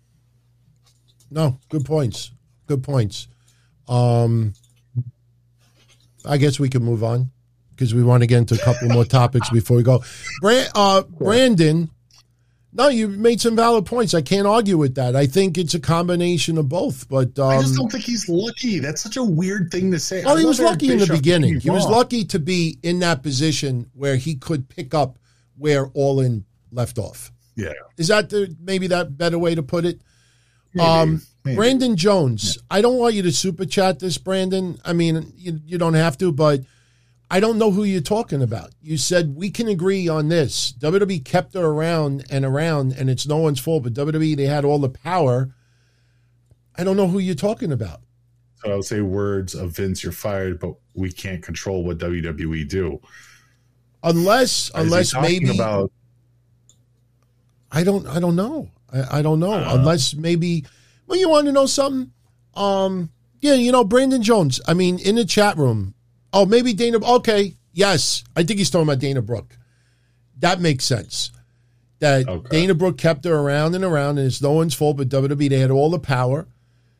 No, good points. Good points. Um, I guess we can move on because we want to get into a couple more topics before we go. Brand, uh, Brandon, no, you made some valid points. I can't argue with that. I think it's a combination of both. But um, I just don't think he's lucky. That's such a weird thing to say. well, I he love was Eric lucky in the Bischoff, don't beginning. get He me was wrong. lucky to be in that position where he could pick up where All In left off. Yeah. Is that the, maybe that better way to put it? Maybe, Um, maybe. Brandon Jones, I don't want you to super chat this, Brandon. I mean, you, you don't have to, but I don't know who you're talking about. You said we can agree on this. W W E kept her around and around, and it's no one's fault, but W W E, they had all the power. I don't know who you're talking about. So I would say words of Vince, you're fired, but we can't control what W W E do. Unless, Is he unless talking maybe, about I don't, I don't know. I, I don't know. Uh, Unless maybe, well, you want to know something? Um, yeah, you know, Brandon Jones, I mean, in the chat room, oh, maybe Dana. Okay, yes. I think he's talking about Dana Brooke. That makes sense. That Okay. Dana Brooke kept her around and around, and it's no one's fault but W W E. They had all the power.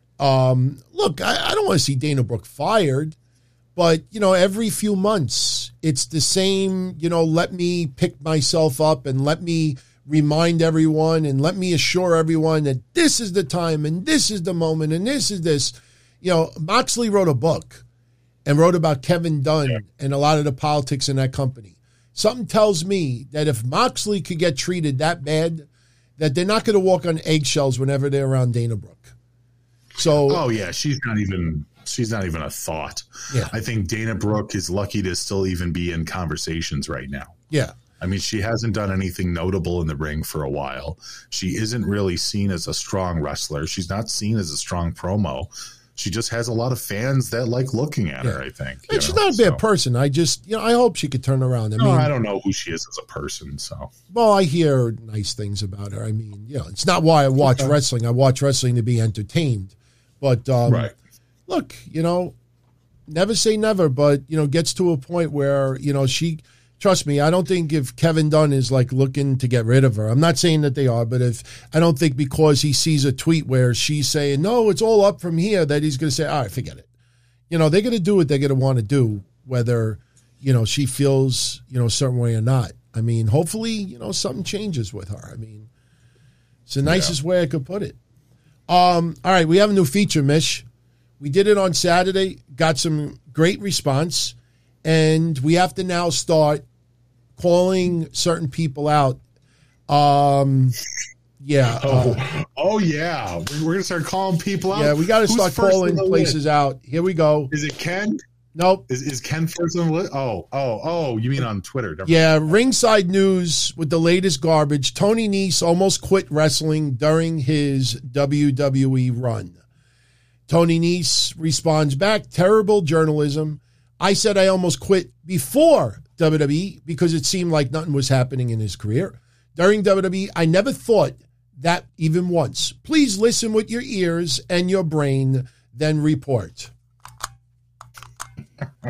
Um, look, I, I don't want to see Dana Brooke fired, but, you know, every few months, it's the same, you know, let me pick myself up and let me remind everyone and let me assure everyone that this is the time and this is the moment and this is this. You know, Moxley wrote a book and wrote about Kevin Dunn yeah. and a lot of the politics in that company. Something tells me that if Moxley could get treated that bad, that they're not going to walk on eggshells whenever they're around Dana Brooke. So, oh yeah, she's not even she's not even a thought. Yeah. I think Dana Brooke is lucky to still even be in conversations right now. Yeah. I mean, she hasn't done anything notable in the ring for a while. She isn't really seen as a strong wrestler. She's not seen as a strong promo. She just has a lot of fans that like looking at yeah. her, I think. And she's know? not a bad so. person. I just, you know, I hope she could turn around. I no, mean, I don't know who she is as a person, so. Well, I hear nice things about her. I mean, you know, it's not why I watch okay. wrestling. I watch wrestling to be entertained. But, um, right. look, you know, never say never, but, you know, gets to a point where, you know, she, trust me, I don't think if Kevin Dunn is like looking to get rid of her, I'm not saying that they are, but if I don't think because he sees a tweet where she's saying, no, it's all up from here, that he's going to say, all right, forget it. You know, they're going to do what they're going to want to do, whether, you know, she feels, you know, a certain way or not. I mean, hopefully, you know, something changes with her. I mean, it's the nicest yeah. way I could put it. Um, all right, we have a new feature, Mish. We did it on Saturday, got some great response, and we have to now start calling certain people out. Um, yeah. Oh, uh, oh yeah. We're going to start calling people out. Yeah, we got to start calling places list? out. Here we go. Is it Ken? Nope. Is, is Ken first on the list? Oh, oh, oh, you mean on Twitter? Never Yeah, Ringside News with the latest garbage. Tony Nese almost quit wrestling during his W W E run. Tony Nese responds back, terrible journalism. I said I almost quit before W W E because it seemed like nothing was happening in his career. During W W E, I never thought that even once. Please listen with your ears and your brain, then report. Warning,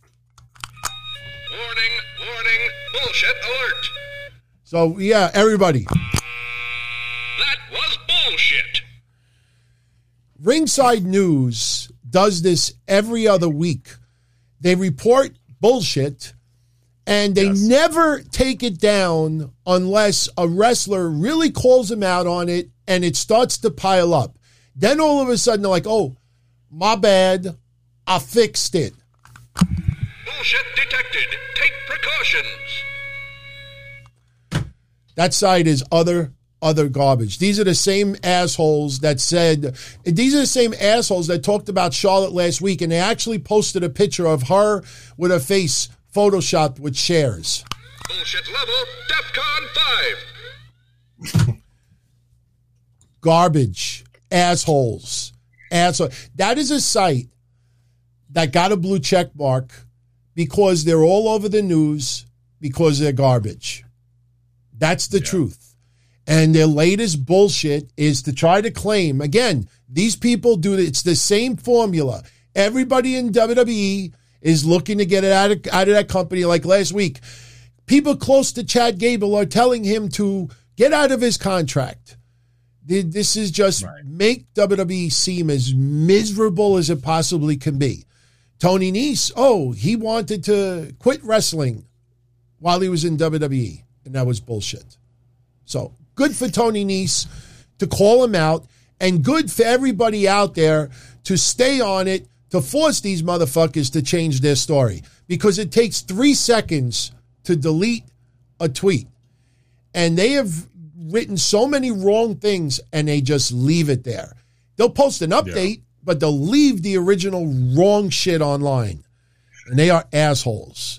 warning, bullshit alert. So, yeah, everybody. That was bullshit. Ringside News does this every other week. They report bullshit, and they Yes. never take it down unless a wrestler really calls them out on it and it starts to pile up. Then all of a sudden they're like, oh, my bad, I fixed it. Bullshit detected. Take precautions. That side is other other garbage. These are the same assholes that said, these are the same assholes that talked about Charlotte last week, and they actually posted a picture of her with her face photoshopped with shares. Bullshit level DEFCON five. Garbage. Assholes. Asshole. That is a site that got a blue check mark because they're all over the news because they're garbage. That's the Yeah. truth. And their latest bullshit is to try to claim, again, these people do, it's the same formula. Everybody in W W E is looking to get it out of, out of that company. Like last week, people close to Chad Gable are telling him to get out of his contract. This is just Right. make W W E seem as miserable as it possibly can be. Tony Nese, oh, he wanted to quit wrestling while he was in W W E, and that was bullshit. So good for Tony Nese to call him out, and good for everybody out there to stay on it, to force these motherfuckers to change their story, because it takes three seconds to delete a tweet. And they have written so many wrong things, and they just leave it there. They'll post an update, but they'll leave the original wrong shit online. And they are assholes.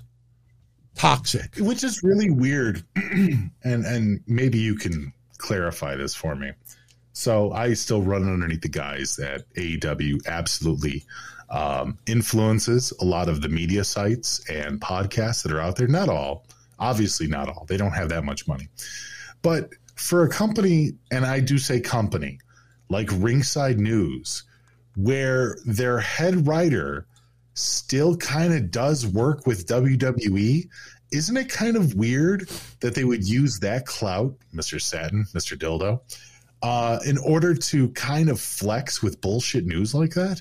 Toxic. Which is really weird. and and maybe you can clarify this for me. So I still run underneath the guys that A E W absolutely um, influences a lot of the media sites and podcasts that are out there. Not all, obviously not all. They don't have that much money. But for a company, and I do say company, like Ringside News, where their head writer still kind of does work with W W E, isn't it kind of weird that they would use that clout, Mister Satin, Mister Dildo, uh, in order to kind of flex with bullshit news like that?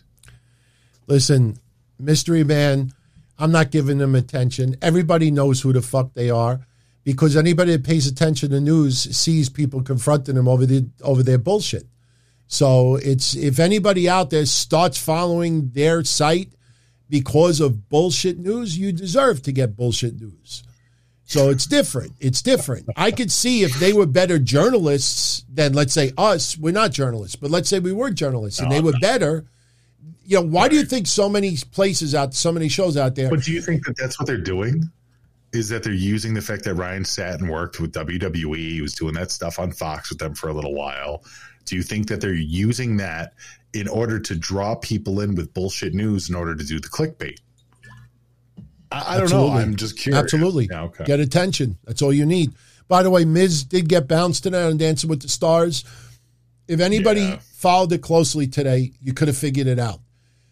Listen, Mystery Man, I'm not giving them attention. Everybody knows who the fuck they are, because anybody that pays attention to news sees people confronting them over the over their bullshit. So it's, if anybody out there starts following their site because of bullshit news, you deserve to get bullshit news. So it's different. It's different. I could see if they were better journalists than, let's say, us. We're not journalists, but let's say we were journalists and they were better. You know, why do you think so many places out, so many shows out there? But do you think that that's what they're doing? Is that they're using the fact that Ryan Satin worked with W W E, he was doing that stuff on Fox with them for a little while. Do you think that they're using that in order to draw people in with bullshit news in order to do the clickbait? I, I don't Absolutely. know. I'm just curious. Absolutely. Yeah, okay. Get attention. That's all you need. By the way, Miz did get bounced tonight on Dancing with the Stars. If anybody Yeah. followed it closely today, you could have figured it out.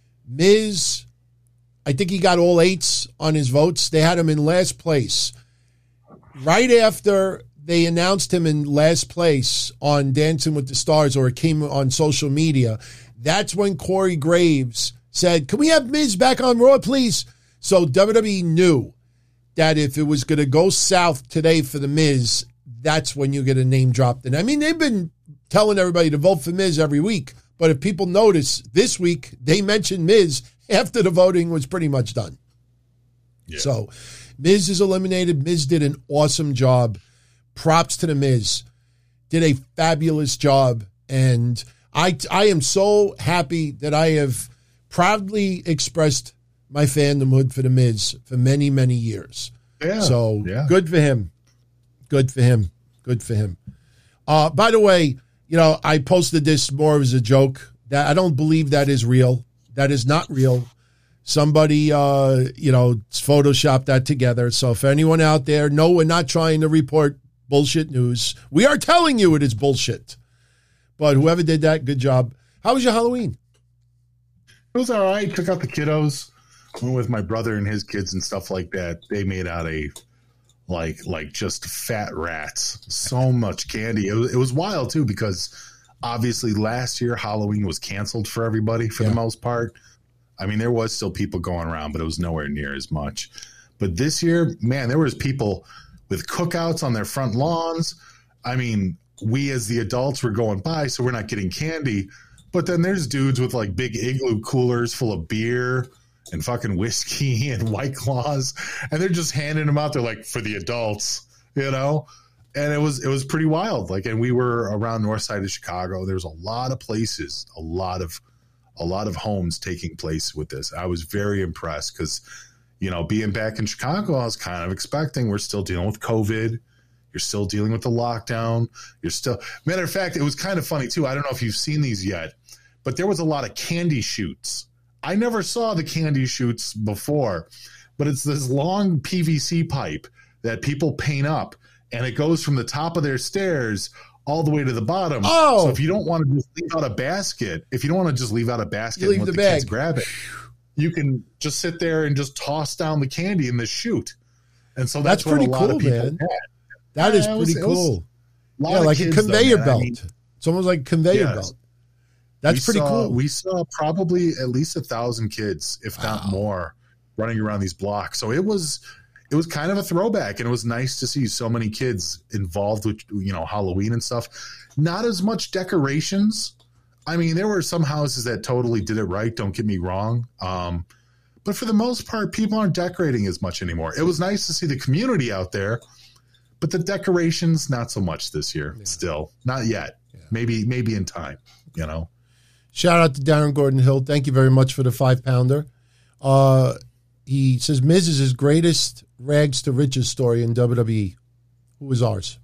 Miz, I think he got all eights on his votes. They had him in last place. Right after they announced him in last place on Dancing with the Stars, or it came on social media, that's when Corey Graves said, can we have Miz back on Raw, please? So W W E knew that if it was going to go south today for the Miz, that's when you get a name dropped. And I mean, they've been telling everybody to vote for Miz every week, but if people notice, this week they mentioned Miz after the voting was pretty much done. Yeah. So Miz is eliminated. Miz did an awesome job. Props to the Miz. Did a fabulous job. And I, I am so happy that I have proudly expressed my fandomhood for the Miz for many, many years. Yeah. So yeah. good for him. Good for him. Good for him. Uh, by the way, you know, I posted this more as a joke. That I don't believe that is real. That is not real. Somebody, uh, you know, photoshopped that together. So if anyone out there, no, we're not trying to report bullshit news. We are telling you it is bullshit. But whoever did that, good job. How was your Halloween? It was all right. Took out the kiddos. Went with my brother and his kids and stuff like that. They made out a like like just fat rats. So much candy. It was, it was wild too because obviously last year Halloween was canceled for everybody for yeah. the most part. I mean, there was still people going around, but it was nowhere near as much. But this year, man, there was people with cookouts on their front lawns. I mean, we as the adults were going by, so we're not getting candy. But then there's dudes with like big igloo coolers full of beer and fucking whiskey and White Claws, and they're just handing them out there like for the adults, you know. And it was it was pretty wild. Like, and we were around north side of Chicago. There's a lot of places, a lot of a lot of homes taking place with this. I was very impressed because, you know, being back in Chicago, I was kind of expecting we're still dealing with COVID. You're still dealing with the lockdown. You're still, matter of fact, it was kind of funny too. I don't know if you've seen these yet, but there was a lot of candy shoots. I never saw the candy shoots before, but it's this long P V C pipe that people paint up, and it goes from the top of their stairs all the way to the bottom. Oh. So if you don't want to just leave out a basket, if you don't want to just leave out a basket You leave and let the the, bag. kids grab it, you can just sit there and just toss down the candy in the chute. And so that's, That's what pretty a lot cool, of people man. had. That is Yeah, it pretty was- it was cool. A lot Yeah, of like a kids, though, conveyor man. I belt. mean, It's almost like a conveyor Yes. belt. That's we pretty saw, cool. We saw probably at least a thousand kids, if not more, running around these blocks. So it was it was kind of a throwback, and it was nice to see so many kids involved with, you know, Halloween and stuff. Not as much decorations. I mean, there were some houses that totally did it right. Don't get me wrong. Um, but for the most part, people aren't decorating as much anymore. It was nice to see the community out there, but the decorations, not so much this year. Yeah. Still, not yet. Yeah. Maybe, maybe in time. You know. Shout out to Darren Gordon Hill. Thank you very much for the five pounder. Uh, he says Miz is his greatest rags to riches story in W W E. Who was ours?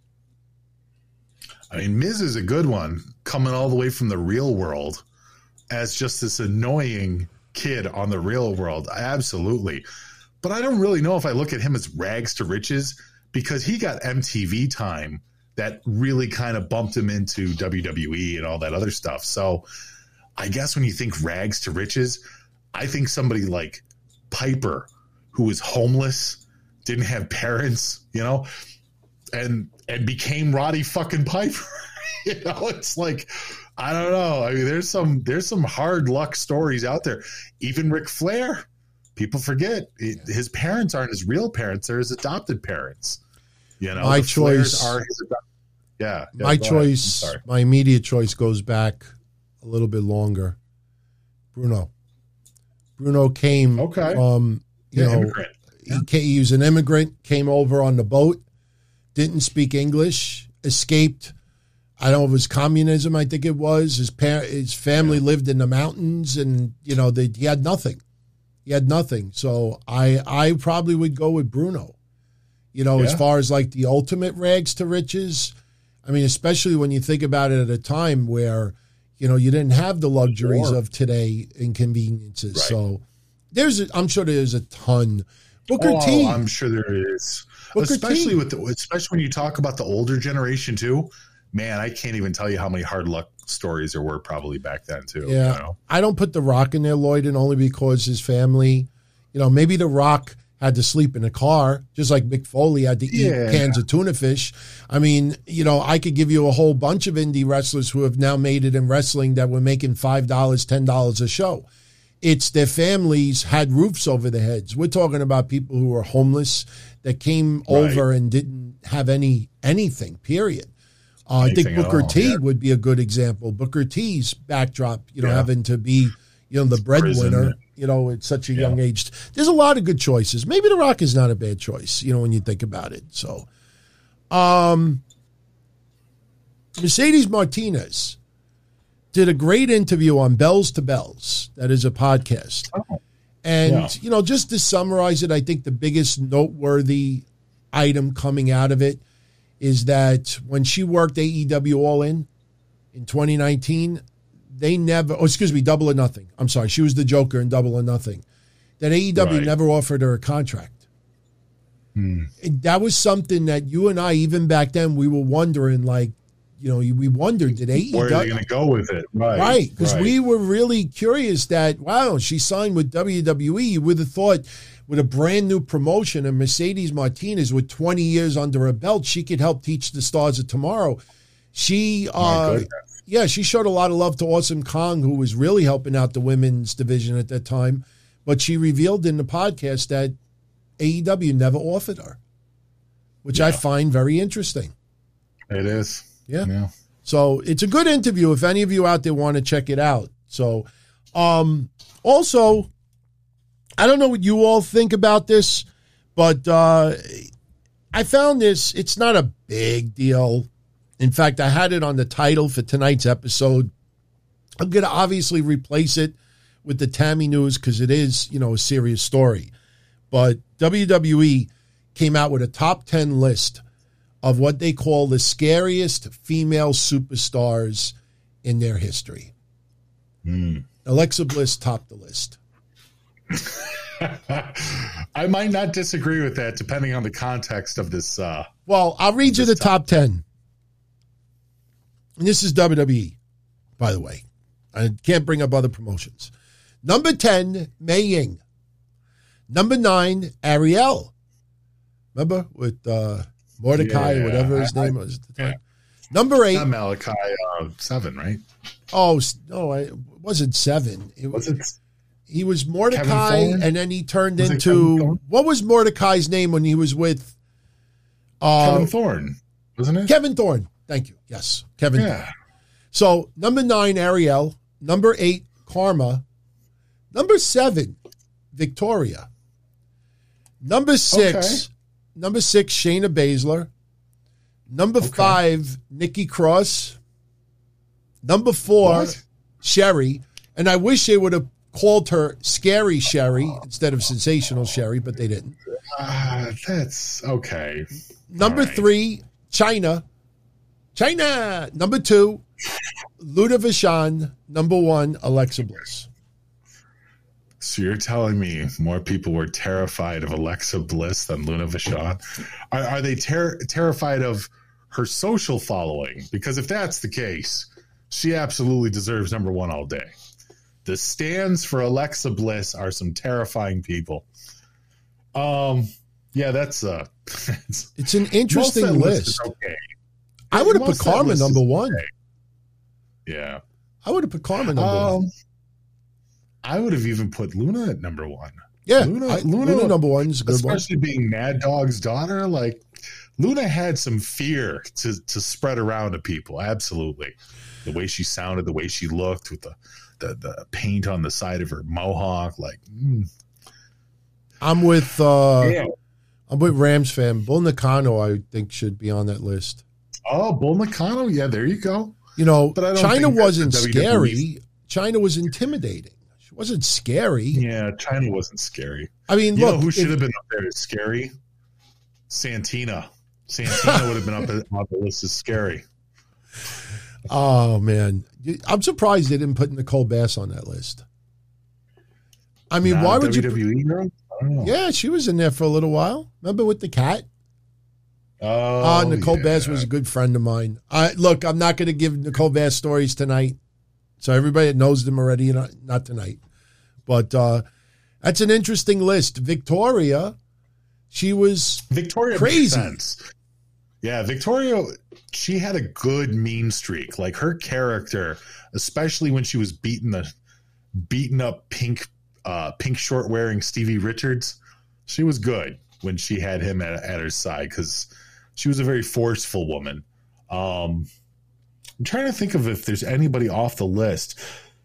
I mean, Miz is a good one, coming all the way from the real world as just this annoying kid on the real world. Absolutely. But I don't really know if I look at him as rags to riches, because he got M T V time that really kind of bumped him into W W E and all that other stuff. So I guess when you think rags to riches, I think somebody like Piper, who was homeless, didn't have parents, you know, and and became Roddy fucking Piper. You know, it's like, I don't know. I mean, there's some there's some hard luck stories out there. Even Ric Flair, people forget it, his parents aren't his real parents; they're his adopted parents. You know, my the choice. Flairs are his adop- yeah, yeah, my go ahead. choice. I'm sorry. My immediate choice goes back a little bit longer. Bruno. Bruno came Okay. from, you Yeah, know, immigrant. he, came, he was an immigrant, came over on the boat, didn't speak English, escaped. I don't know if it was communism, I think it was. His par- his family lived in the mountains, and, you know, they, he had nothing. He had nothing. So I, I probably would go with Bruno. You know, Yeah. as far as like the ultimate rags to riches, I mean, especially when you think about it at a time where, you know, you didn't have the luxuries Sure. of today and conveniences. Right. So there's, a, I'm sure there's a ton. Booker Oh, T. I'm sure there is. Booker especially T. with the, especially when you talk about the older generation too. Man, I can't even tell you how many hard luck stories there were probably back then too. Yeah, You know? I don't put The Rock in there, Lloyd, and only because his family, you know, maybe The Rock had to sleep in a car, just like Mick Foley had to eat Yeah. cans of tuna fish. I mean, you know, I could give you a whole bunch of indie wrestlers who have now made it in wrestling that were making five dollars, ten dollars a show. It's their families had roofs over their heads. We're talking about people who were homeless that came Right. over and didn't have any anything, period. Uh, I think Anything at Booker all, T yeah. would be a good example. Booker T's backdrop, you know, Yeah. having to be, you know, the breadwinner, Prison. you know, at such a Yeah. young age. There's a lot of good choices. Maybe The Rock is not a bad choice, you know, when you think about it. So, um, Mercedes Martinez did a great interview on Bells to Bells. That is a podcast. Oh. And, Yeah. you know, just to summarize it, I think the biggest noteworthy item coming out of it is that when she worked A E W All In in twenty nineteen, they never, oh, excuse me, Double or Nothing. I'm sorry. She was the Joker in Double or Nothing. That A E W Right. never offered her a contract. Hmm. And that was something that you and I, even back then, we were wondering, like, you know, we wondered, did A E W... Where are they going to go with it? Right. Right, because right. we were really curious that, wow, she signed with W W E. You would have thought with a brand new promotion and Mercedes Martinez with twenty years under her belt, she could help teach the stars of tomorrow. She, My uh, goodness. yeah, she showed a lot of love to Awesome Kong, who was really helping out the women's division at that time. But she revealed in the podcast that A E W never offered her, which I Yeah. find very interesting. It is. Yeah. Yeah. So it's a good interview if any of you out there want to check it out. So um, also, I don't know what you all think about this, but uh, I found this, it's not a big deal. In fact, I had it on the title for tonight's episode. I'm going to obviously replace it with the Tammy news because it is, you know, a serious story. But W W E came out with a top ten list of what they call the scariest female superstars in their history. Mm. Alexa Bliss topped the list. I might not disagree with that, depending on the context of this. Uh, Well, I'll read you the top ten. And this is W W E, by the way. I can't bring up other promotions. Number ten, Mei Ying. Number nine, Ariel. Remember with uh, Mordecai, Yeah, or whatever his I- name was at the time. yeah. Number eight. not Malachi uh, seven, right? Oh, s- no, I- it wasn't seven. It Was was, it? he was Mordecai, Kevin Thorne? and then he turned Was it Kevin into, Thorne? what was Mordecai's name when he was with uh, Kevin Thorne, wasn't it? Kevin Thorne. Thank you. Yes, Kevin Thorne. Yeah. So number nine, Ariel. Number eight, Karma. Number seven, Victoria. Number six, Okay. number six, Shayna Baszler. Number Okay. five, Nikki Cross. Number four, What? Sherry. And I wish they would have called her Scary Sherry instead of Sensational Sherry, but they didn't. Uh, that's okay. Number All right. three, China. China. Number two, Luda Vachon. Number one, Alexa Bliss. So you're telling me more people were terrified of Alexa Bliss than Luna Vachon? Are, are they ter- terrified of her social following? Because if that's the case, she absolutely deserves number one all day. The stands for Alexa Bliss are some terrifying people. Um, yeah, that's uh, it's, It's an most interesting of that list. is okay. I would have put Most of that Karma list is number one. okay. Yeah. I would have put Karma number Um, one. I would have even put Luna at number one. Yeah, Luna, I- Luna, Luna number one is a good one. especially being Mad Dog's daughter. Like Luna had some fear to to spread around to people. Absolutely, the way she sounded, the way she looked with the the, the paint on the side of her mohawk. Like, mm, I'm with uh, yeah. I'm with Rams fan. Bull Nakano, I think, should be on that list. Oh, Bull Nakano. Yeah, there you go. You know, But I don't China think that's wasn't the W W E. scary. China was intimidating. She wasn't scary. Yeah, China wasn't scary. I mean, You look, know who if- should have been up there as scary? Santina. Santina would have been up on the list as scary. oh man, I'm surprised they didn't put Nicole Bass on that list. I mean, Not why a would you? W W E girl? I don't know. Yeah, she was in there for a little while. Remember with the cat? Oh, Uh, Nicole yeah. Bass was a good friend of mine. I look, I'm not going to give Nicole Bass stories tonight, so everybody that knows them already, not, not tonight. But uh, that's an interesting list. Victoria, she was Victoria crazy. makes sense. Yeah, Victoria, she had a good mean streak. Like her character, especially when she was beating the beating up pink uh, pink short wearing Stevie Richards, she was good when she had him at, at her side because she was a very forceful woman. Um, I'm trying to think of if there's anybody off the list.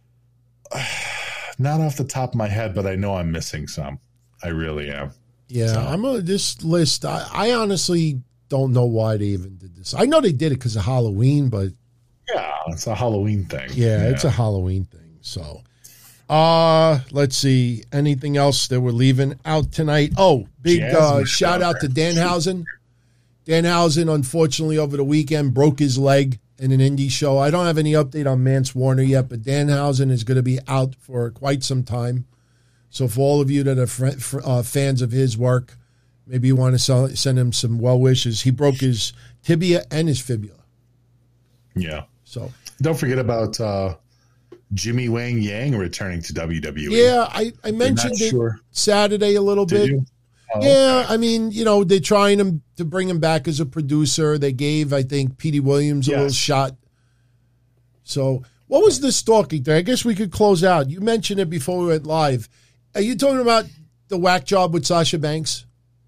Not off the top of my head, but I know I'm missing some. I really am. Yeah, So- I'm a, this list. I, I honestly don't know why they even did this. I know they did it because of Halloween, but Yeah, it's a Halloween thing. yeah, it's a Halloween thing. So, Uh, let's see. Anything else that we're leaving out tonight? Oh, big uh, Jasmine shout out to Danhausen. Danhausen, unfortunately, over the weekend broke his leg in an indie show. I don't have any update on Mance Warner yet, but Danhausen is going to be out for quite some time. So for all of you that are fr- fr- uh, fans of his work, maybe you want to sell, send him some well wishes. He broke his tibia and his fibula. Yeah. So don't forget about uh, Jimmy Wang Yang returning to W W E. yeah, I, I mentioned it sure. Saturday a little Did bit. you? Oh, Yeah, I mean, you know, they're trying him to bring him back as a producer. They gave, I think, Petey Williams a Yes. little shot. So, what was the stalking thing? I guess we could close out. You mentioned it before we went live. Are you talking about the whack job with Sasha Banks?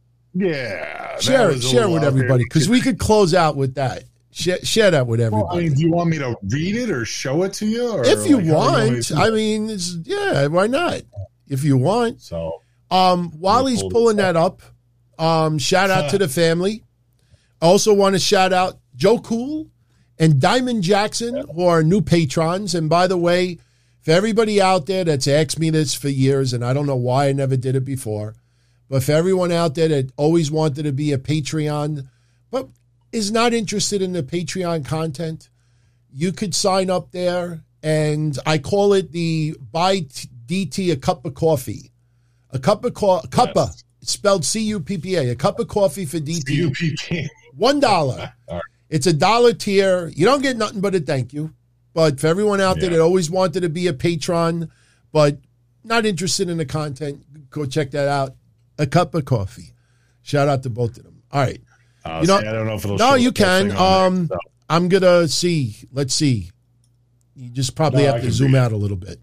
Yeah. that Share it, was a share it little with out there. everybody because we could close out with that. Share, share that with Well, everybody. I mean, do you want me to read it or show it to you? Or if you like, how do want, me to- I mean, it's, yeah, why not? If you want. So, Um, while he's pull this pulling that up, um, shout out to the family. I also want to shout out Joe Cool and Diamond Jackson, who are new patrons. And by the way, for everybody out there that's asked me this for years, and I don't know why I never did it before, but for everyone out there that always wanted to be a Patreon, but is not interested in the Patreon content, you could sign up there. And I call it the buy t- D T a cup of coffee. A cup of co- cuppa, Yes. it's spelled C U P P A, a cup of coffee for D T. U P P. One dollar. All right. It's a dollar tier. You don't get nothing but a thank you. But for everyone out there Yeah. that always wanted to be a patron, but not interested in the content, go check that out. A cup of coffee. Shout out to both of them. All right. Uh, You know- see, I don't know if it'll No, show you up that can. thing on Um, there, so. I'm gonna see. Let's see. You just probably No, I have to can zoom read out a little bit.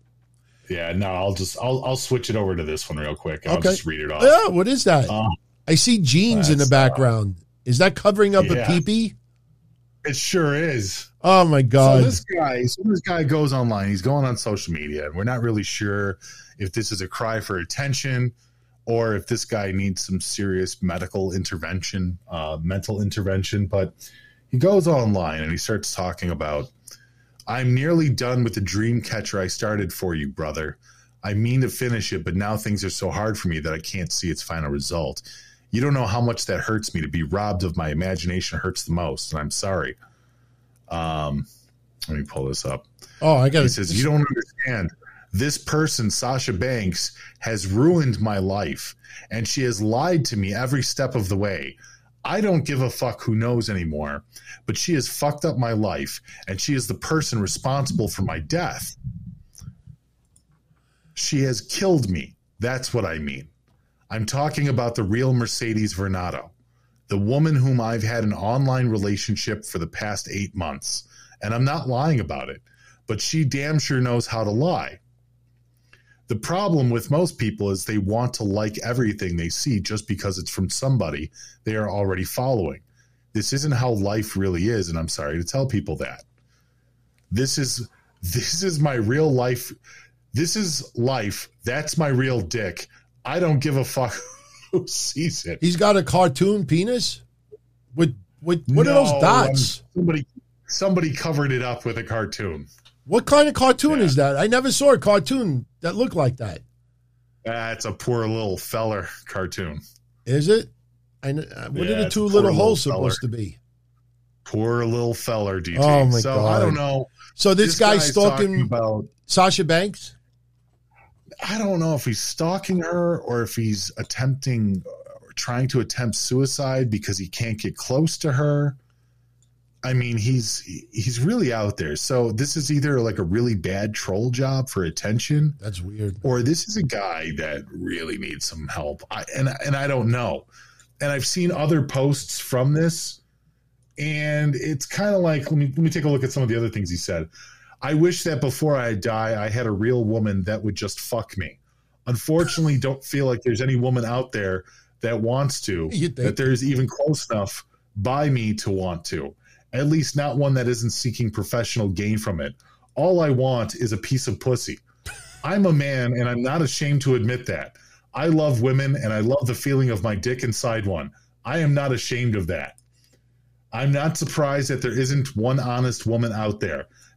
Yeah, no, I'll just I'll I'll switch it over to this one real quick. I'll Okay. just read it off. Yeah, what is that? Uh, I see jeans in the that's, uh, background. Is that covering up a yeah. peepee? It sure is. Oh my god! So this guy, so this guy goes online. He's going on social media, and we're not really sure if this is a cry for attention or if this guy needs some serious medical intervention, uh, mental intervention. But he goes online and he starts talking about, "I'm nearly done with the dream catcher I started for you, brother. I mean to finish it, but now things are so hard for me that I can't see its final result. You don't know how much that hurts me. To be robbed of my imagination hurts the most, and I'm sorry." Um, let me pull this up. Oh, I got He it. says, "You don't understand. This person, Sasha Banks, has ruined my life, and she has lied to me every step of the way. I don't give a fuck who knows anymore, but she has fucked up my life, and she is the person responsible for my death. She has killed me. That's what I mean. I'm talking about the real Mercedes Vernado, the woman whom I've had an online relationship for the past eight months. And I'm not lying about it, but she damn sure knows how to lie. The problem with most people is they want to like everything they see just because it's from somebody they are already following. This isn't how life really is, and I'm sorry to tell people that. This is this is my real life. This is life. That's my real dick. I don't give a fuck who sees it." He's got a cartoon penis with with what are No, those dots? um, Somebody somebody covered it up with a cartoon. What kind of cartoon Yeah. is that? I never saw a cartoon that looked like that. That's a poor little feller cartoon. Is it? I, kn- uh, what Yeah, are the it's two a little poor holes little supposed to be? Poor little feller, D T. Oh, my so God. I don't know. So this, guy's, stalking talking about. Sasha Banks? I don't know if he's stalking her or if he's attempting or trying to attempt suicide because he can't get close to her. I mean, he's he's really out there. So this is either like a really bad troll job for attention, That's weird. or this is a guy that really needs some help. I, and and I don't know. And I've seen other posts from this, and it's kind of like let me let me take a look at some of the other things he said. "I wish that before I die, I had a real woman that would just fuck me. Unfortunately, don't feel like there's any woman out there that wants to, You think? that there's even close enough by me to want to. At least not one that isn't seeking professional gain from it. All I want is a piece of pussy. I'm a man, and I'm not ashamed to admit that. I love women, and I love the feeling of my dick inside one. I am not ashamed of that. I'm not surprised that there isn't one honest woman out there.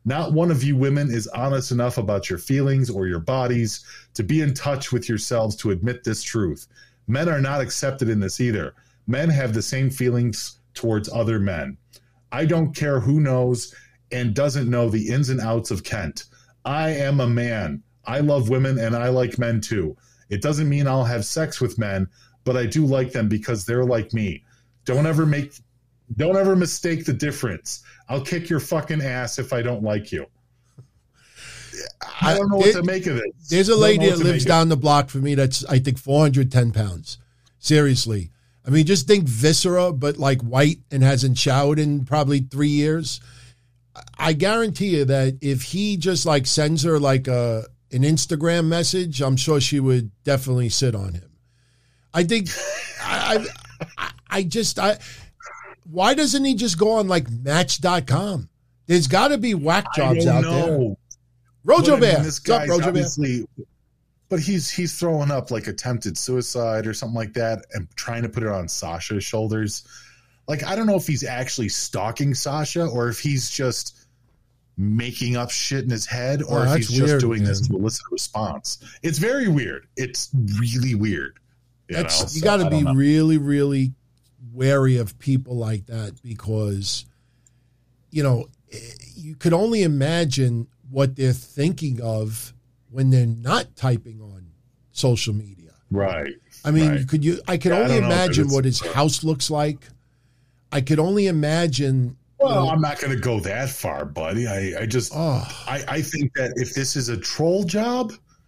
Not one of you women is honest enough about your feelings or your bodies to be in touch with yourselves to admit this truth. Men are not accepted in this either. Men have the same feelings towards other men. I don't care who knows and doesn't know the ins and outs of Kent. I am a man. I love women and I like men too. It doesn't mean I'll have sex with men, but I do like them because they're like me. Don't ever make, don't ever mistake the difference. I'll kick your fucking ass if I don't like you. I don't know what there, to make of it. There's a lady that lives down the block from me that's, I think, four hundred ten pounds. Seriously. I mean, just think viscera, but like white and hasn't showered in probably three years. I guarantee you that if he just like sends her like a an Instagram message, I'm sure she would definitely sit on him. I think, I, I, I just, I, why doesn't he just go on like Match dot com? There's got to be whack jobs out know. there. Rojo Bear. I mean, this guy's Rojo obviously, Bear? But he's he's throwing up like attempted suicide or something like that and trying to put it on Sasha's shoulders. Like, I don't know if he's actually stalking Sasha or if he's just making up shit in his head or oh, if he's weird, just doing man. this to elicit a response. It's very weird. It's really weird. You, That's, know? you so, got to be know. really, really wary of people like that because, you know, you could only imagine what they're thinking of when they're not typing on social media. Right. I mean, right. could you? I could yeah, only I imagine what his house looks like. I could only imagine. Well, you know, I'm not going to go that far, buddy. I, I just, oh. I, I think that if this is a troll job,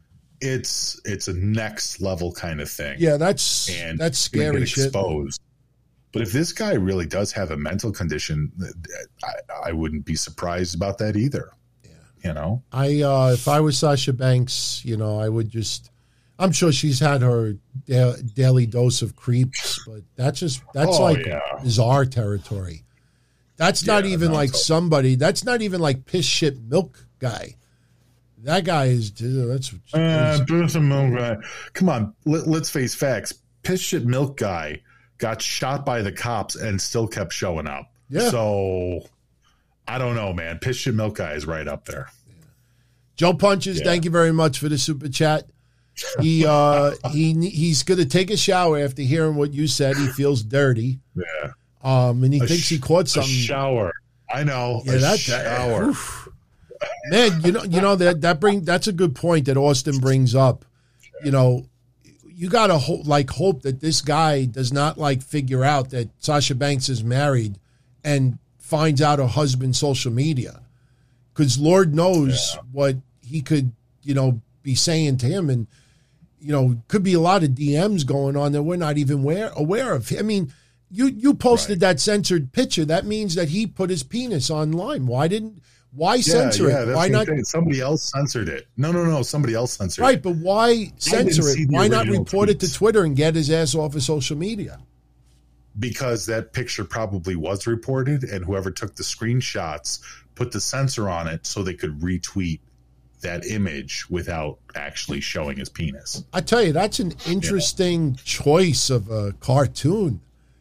it's it's a next level kind of thing. Yeah, that's and that's scary get shit. Exposed. But if this guy really does have a mental condition, I, I wouldn't be surprised about that either. Yeah, you know, I uh, if I was Sasha Banks, you know, I would just. I'm sure she's had her da- daily dose of creeps, but that's just that's oh, like yeah. bizarre territory. That's yeah, not even like totally. somebody. That's not even like piss shit milk guy. That guy is. That's uh, piss and milk guy. Come on, let, let's face facts. Piss shit milk guy got shot by the cops and still kept showing up. Yeah. So I don't know, man. Piss shit milk guy is right up there. Yeah. Joe Punches, yeah. thank you very much for the super chat. He uh, he he's going to take a shower after hearing what you said. He feels dirty. Yeah. Um, and he a thinks sh- he caught something. A shower. I know. Yeah, a that shower. That, man, you know, you know that that bring that's a good point that Austin brings up. You know, you got to ho- like hope that this guy does not like figure out that Sasha Banks is married and finds out her husband's social media, because Lord knows yeah. what he could, you know, be saying to him, and you know, could be a lot of D Ms going on that we're not even aware aware of. I mean. You you posted right. that censored picture. That means that he put his penis online. Why didn't? Why yeah, censor yeah, it? Why not? Somebody else censored it. No, no, no. Somebody else censored right, it. Right, but why censor it? Why not report tweets. it to Twitter and get his ass off of social media? Because that picture probably was reported, and whoever took the screenshots put the censor on it so they could retweet that image without actually showing his penis. I tell you, that's an interesting yeah. choice of a cartoon.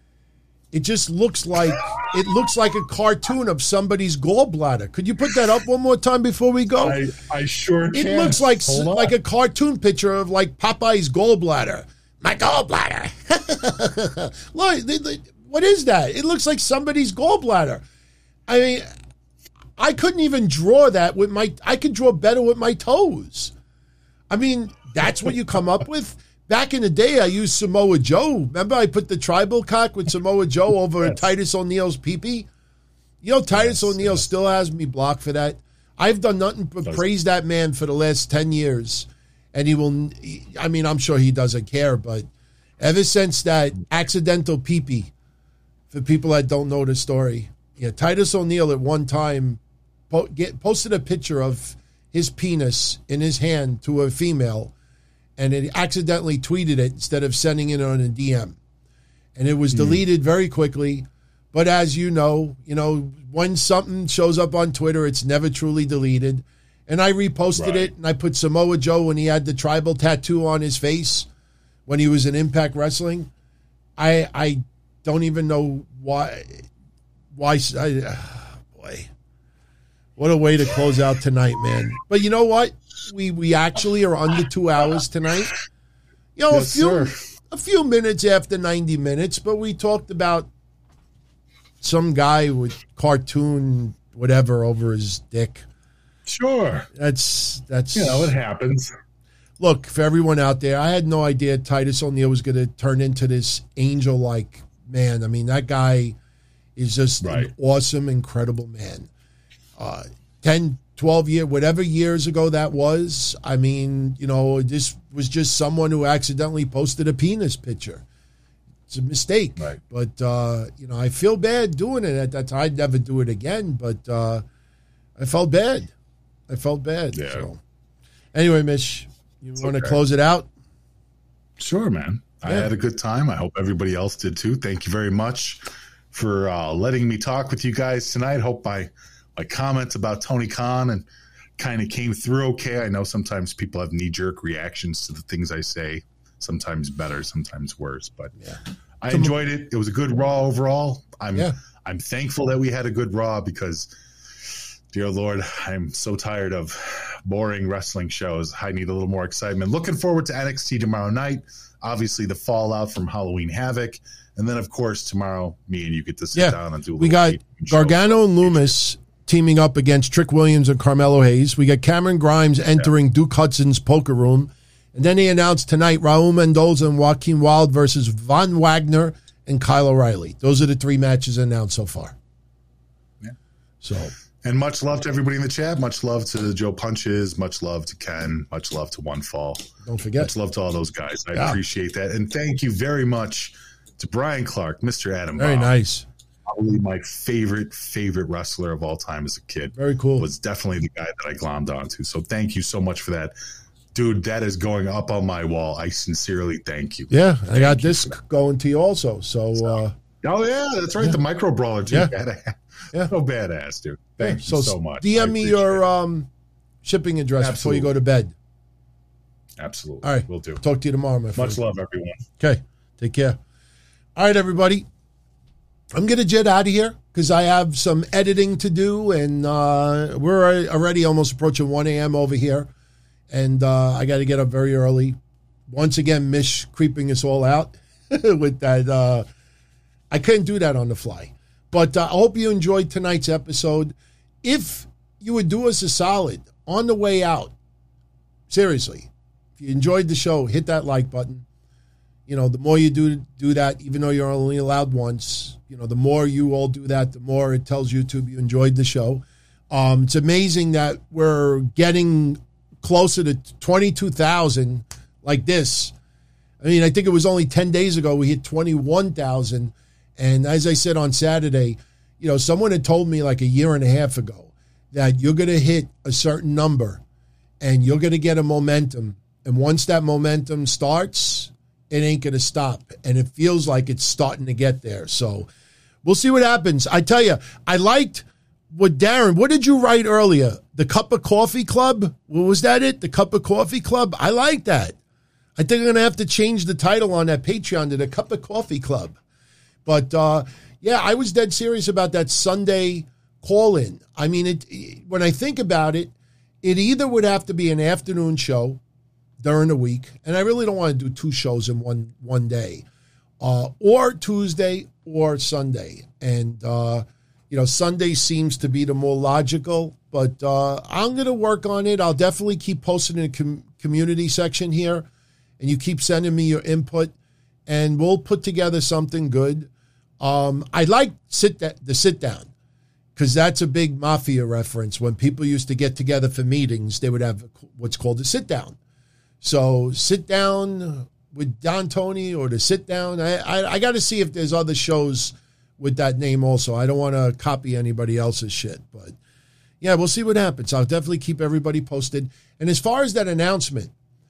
It just looks like it looks like a cartoon of somebody's gallbladder. Could you put that up one more time before we go? I, I sure can. It looks like like a cartoon picture of like Popeye's gallbladder. My gallbladder. Look, they, they, what is that? It looks like somebody's gallbladder. I mean, I couldn't even draw that with my. I could draw better with my toes. I mean, that's what you come up with. Back in the day, I used Samoa Joe. Remember, I put the tribal cock with Samoa Joe over yes. Titus O'Neil's pee-pee? You know, Titus yes, O'Neil yes. still has me blocked for that. I've done nothing but That's praise that man for the last ten years. And he will, I mean, I'm sure he doesn't care, but ever since that accidental pee-pee, for people that don't know the story, yeah, Titus O'Neil at one time po- get, posted a picture of his penis in his hand to a female, and it accidentally tweeted it instead of sending it on a D M. And it was deleted very quickly. But as you know, you know, when something shows up on Twitter, it's never truly deleted. And I reposted right. it, and I put Samoa Joe when he had the tribal tattoo on his face when he was in Impact Wrestling. I I don't even know why. Why? I, boy. What a way to close out tonight, man. But you know what? We we actually are under two hours tonight. You know, Yes, a few sir. a few minutes after ninety minutes, but we talked about some guy with cartoon whatever over his dick. Sure. That's that's You know, it happens. Look, for everyone out there, I had no idea Titus O'Neil was going to turn into this angel-like man. I mean, that guy is just Right. an awesome, incredible man. Uh, ten, twelve years, whatever years ago that was, I mean, you know, this was just someone who accidentally posted a penis picture. It's a mistake. Right. But, uh, you know, I feel bad doing it at that time. I'd never do it again, but uh, I felt bad. I felt bad. Yeah. So. Anyway, Mish, you want to okay. close it out? Sure, man. I Yeah. had a good time. I hope everybody else did too. Thank you very much for uh, letting me talk with you guys tonight. Hope my my comments about Tony Khan and kind of came through okay. I know sometimes people have knee jerk reactions to the things I say. Sometimes better, sometimes worse. But Yeah. I enjoyed it. It was a good Raw overall. I'm Yeah. I'm thankful that we had a good Raw because, dear Lord, I'm so tired of boring wrestling shows. I need a little more excitement. Looking forward to N X T tomorrow night. Obviously, the fallout from Halloween Havoc. And then, of course, tomorrow, me and you get to sit Yeah. down and do a We little got taping show. Gargano and Loomis teaming up against Trick Williams and Carmelo Hayes. We got Cameron Grimes entering Duke Hudson's poker room. And then they announced tonight Raul Mendoza and Joaquin Wilde versus Von Wagner and Kyle O'Reilly. Those are the three matches announced so far. Yeah. So, And much love to everybody in the chat. Much love to Joe Punches. Much love to Ken. Much love to One Fall. don't forget. Much love to all those guys. I Yeah. appreciate that. And thank you very much to Brian Clark, Mister Adam Very Bomb. nice. Probably my favorite, favorite wrestler of all time as a kid. Very cool. Was definitely the guy that I glommed onto. So thank you so much for that. Dude, that is going up on my wall. I sincerely thank you. Yeah, I got this going to you also. So, uh, Oh, yeah, that's right. The micro brawler, too. Yeah. Badass. Yeah. So badass, dude. Thank so you so much. D M I me appreciate your it. um, shipping address Absolutely. before you go to bed. Absolutely. All right. We'll do. Talk to you tomorrow, my friend. Much love, everyone. Okay. Take care. All right, everybody. I'm going to jet out of here because I have some editing to do, and uh, we're already almost approaching one a.m. over here, and uh, I got to get up very early. Once again, Mish creeping us all out with that. Uh, I couldn't do that on the fly. But uh, I hope you enjoyed tonight's episode. If you would do us a solid on the way out, seriously, if you enjoyed the show, hit that like button. You know, the more you do do that, even though you're only allowed once, you know, the more you all do that, the more it tells YouTube you enjoyed the show. Um, it's amazing that we're getting closer to twenty-two thousand like this. I mean, I think it was only ten days ago we hit twenty-one thousand. And as I said on Saturday, you know, someone had told me like a year and a half ago that you're going to hit a certain number and you're going to get a momentum. And once that momentum starts, it ain't going to stop. And it feels like it's starting to get there. So we'll see what happens. I tell you, I liked what Darren, what did you write earlier? The Cup of Coffee Club? What was that it? The Cup of Coffee Club? I like that. I think I'm going to have to change the title on that Patreon to the Cup of Coffee Club. But, uh, yeah, I was dead serious about that Sunday call-in. I mean, it, when I think about it, it either would have to be an afternoon show during the week, and I really don't want to do two shows in one one day, uh, or Tuesday or Sunday. And, uh, you know, Sunday seems to be the more logical, but uh, I'm going to work on it. I'll definitely keep posting in the com- community section here, and you keep sending me your input, and we'll put together something good. Um, I like sit da- the sit down because that's a big mafia reference. When people used to get together for meetings, they would have what's called a sit down. So sit down with Don Tony or the sit down. I, I, I got to see if there's other shows with that name also. I don't want to copy anybody else's shit, but yeah, we'll see what happens. I'll definitely keep everybody posted. And as far as that announcement,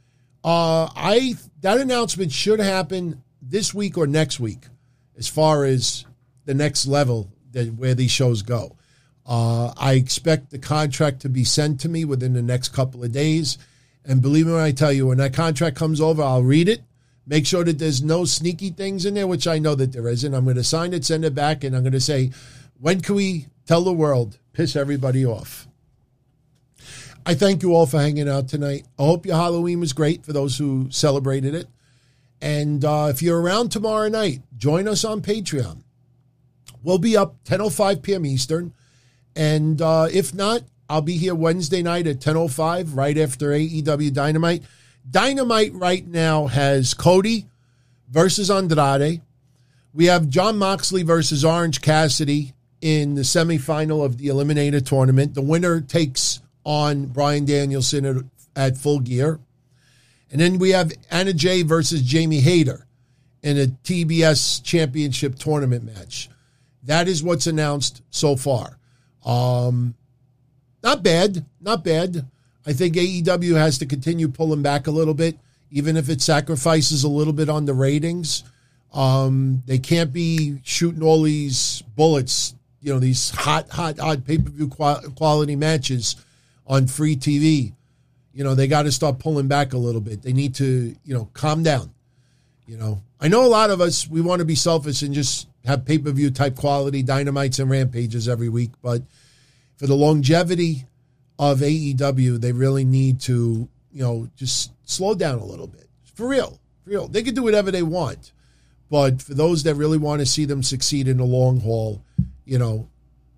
uh, I that announcement should happen this week or next week. As far as the next level that where these shows go. Uh, I expect the contract to be sent to me within the next couple of days. And believe me when I tell you, when that contract comes over, I'll read it, make sure that there's no sneaky things in there, which I know that there isn't. I'm going to sign it, send it back, and I'm going to say, when can we tell the world, piss everybody off? I thank you all for hanging out tonight. I hope your Halloween was great for those who celebrated it. And uh, if you're around tomorrow night, join us on Patreon. We'll be up ten oh five p.m. Eastern. And uh, if not, I'll be here Wednesday night at ten oh five, right after A E W Dynamite. Dynamite right now has Cody versus Andrade. We have Jon Moxley versus Orange Cassidy in the semifinal of the Eliminator tournament. The winner takes on Bryan Danielson at, at Full Gear. And then we have Anna Jay versus Jamie Hayter in a T B S championship tournament match. That is what's announced so far. Um, not bad, not bad. I think A E W has to continue pulling back a little bit, even if it sacrifices a little bit on the ratings. Um, they can't be shooting all these bullets, you know, these hot, hot, hot pay-per-view quality matches on free T V. You know, they got to start pulling back a little bit. They need to, you know, calm down. You know, I know a lot of us, we want to be selfish and just have pay-per-view type quality dynamites and rampages every week. But for the longevity of A E W, they really need to, you know, just slow down a little bit. For real. For real. They can do whatever they want. But for those that really want to see them succeed in the long haul, you know,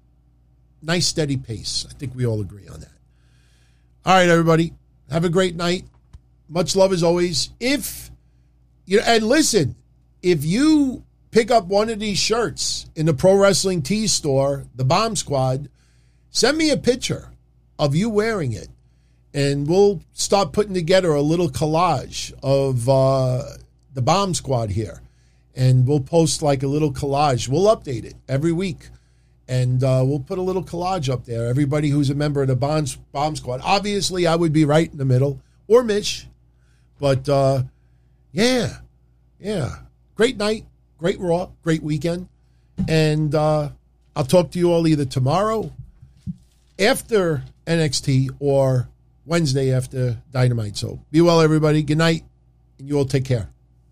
nice steady pace. I think we all agree on that. All right, everybody. Have a great night. Much love as always. If you and listen, if you pick up one of these shirts in the Pro Wrestling Tees store, the Bomb Squad, send me a picture of you wearing it, and we'll start putting together a little collage of uh, the Bomb Squad here, and we'll post like a little collage. We'll update it every week. And uh, we'll put a little collage up there. Everybody who's a member of the Bomb, Bomb Squad. Obviously, I would be right in the middle. Or Mitch. But, uh, yeah. Yeah. Great night. Great Raw. Great weekend. And uh, I'll talk to you all either tomorrow after N X T or Wednesday after Dynamite. So be well, everybody. Good night. And you all take care.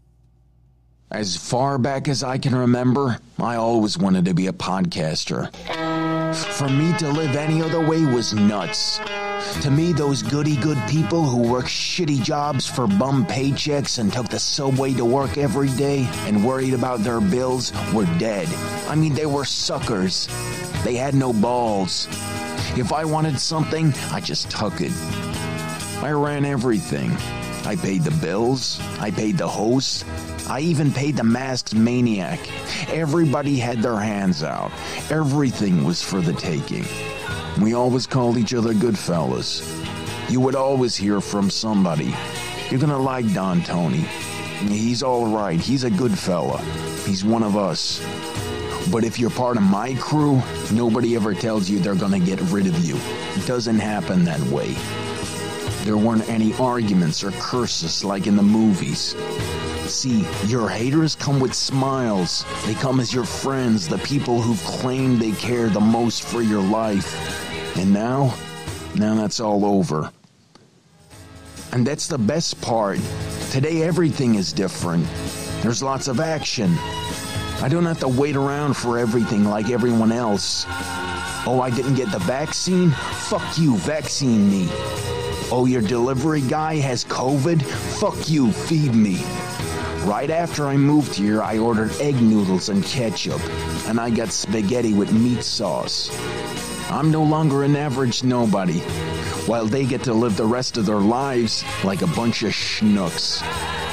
As far back as I can remember, I always wanted to be a podcaster. For me to live any other way was nuts. To me, those goody-good people who worked shitty jobs for bum paychecks and took the subway to work every day and worried about their bills were dead. I mean, they were suckers. They had no balls. If I wanted something, I just took it. I ran everything. I paid the bills. I paid the host. I even paid the masked maniac. Everybody had their hands out. Everything was for the taking. We always called each other good fellas. You would always hear from somebody. You're gonna like Don Tony. He's all right. He's a good fella. He's one of us. But if you're part of my crew, nobody ever tells you they're gonna get rid of you. It doesn't happen that way. There weren't any arguments or curses like in the movies. See, your haters come with smiles. They come as your friends, the people who claim they care the most for your life. And now, now that's all over. And that's the best part. Today everything is different. There's lots of action. I don't have to wait around for everything like everyone else. Oh, I didn't get the vaccine? Fuck you, vaccine me. Oh, your delivery guy has COVID? Fuck you, feed me. Right after I moved here, I ordered egg noodles and ketchup, and I got spaghetti with meat sauce. I'm no longer an average nobody, while they get to live the rest of their lives like a bunch of schnooks.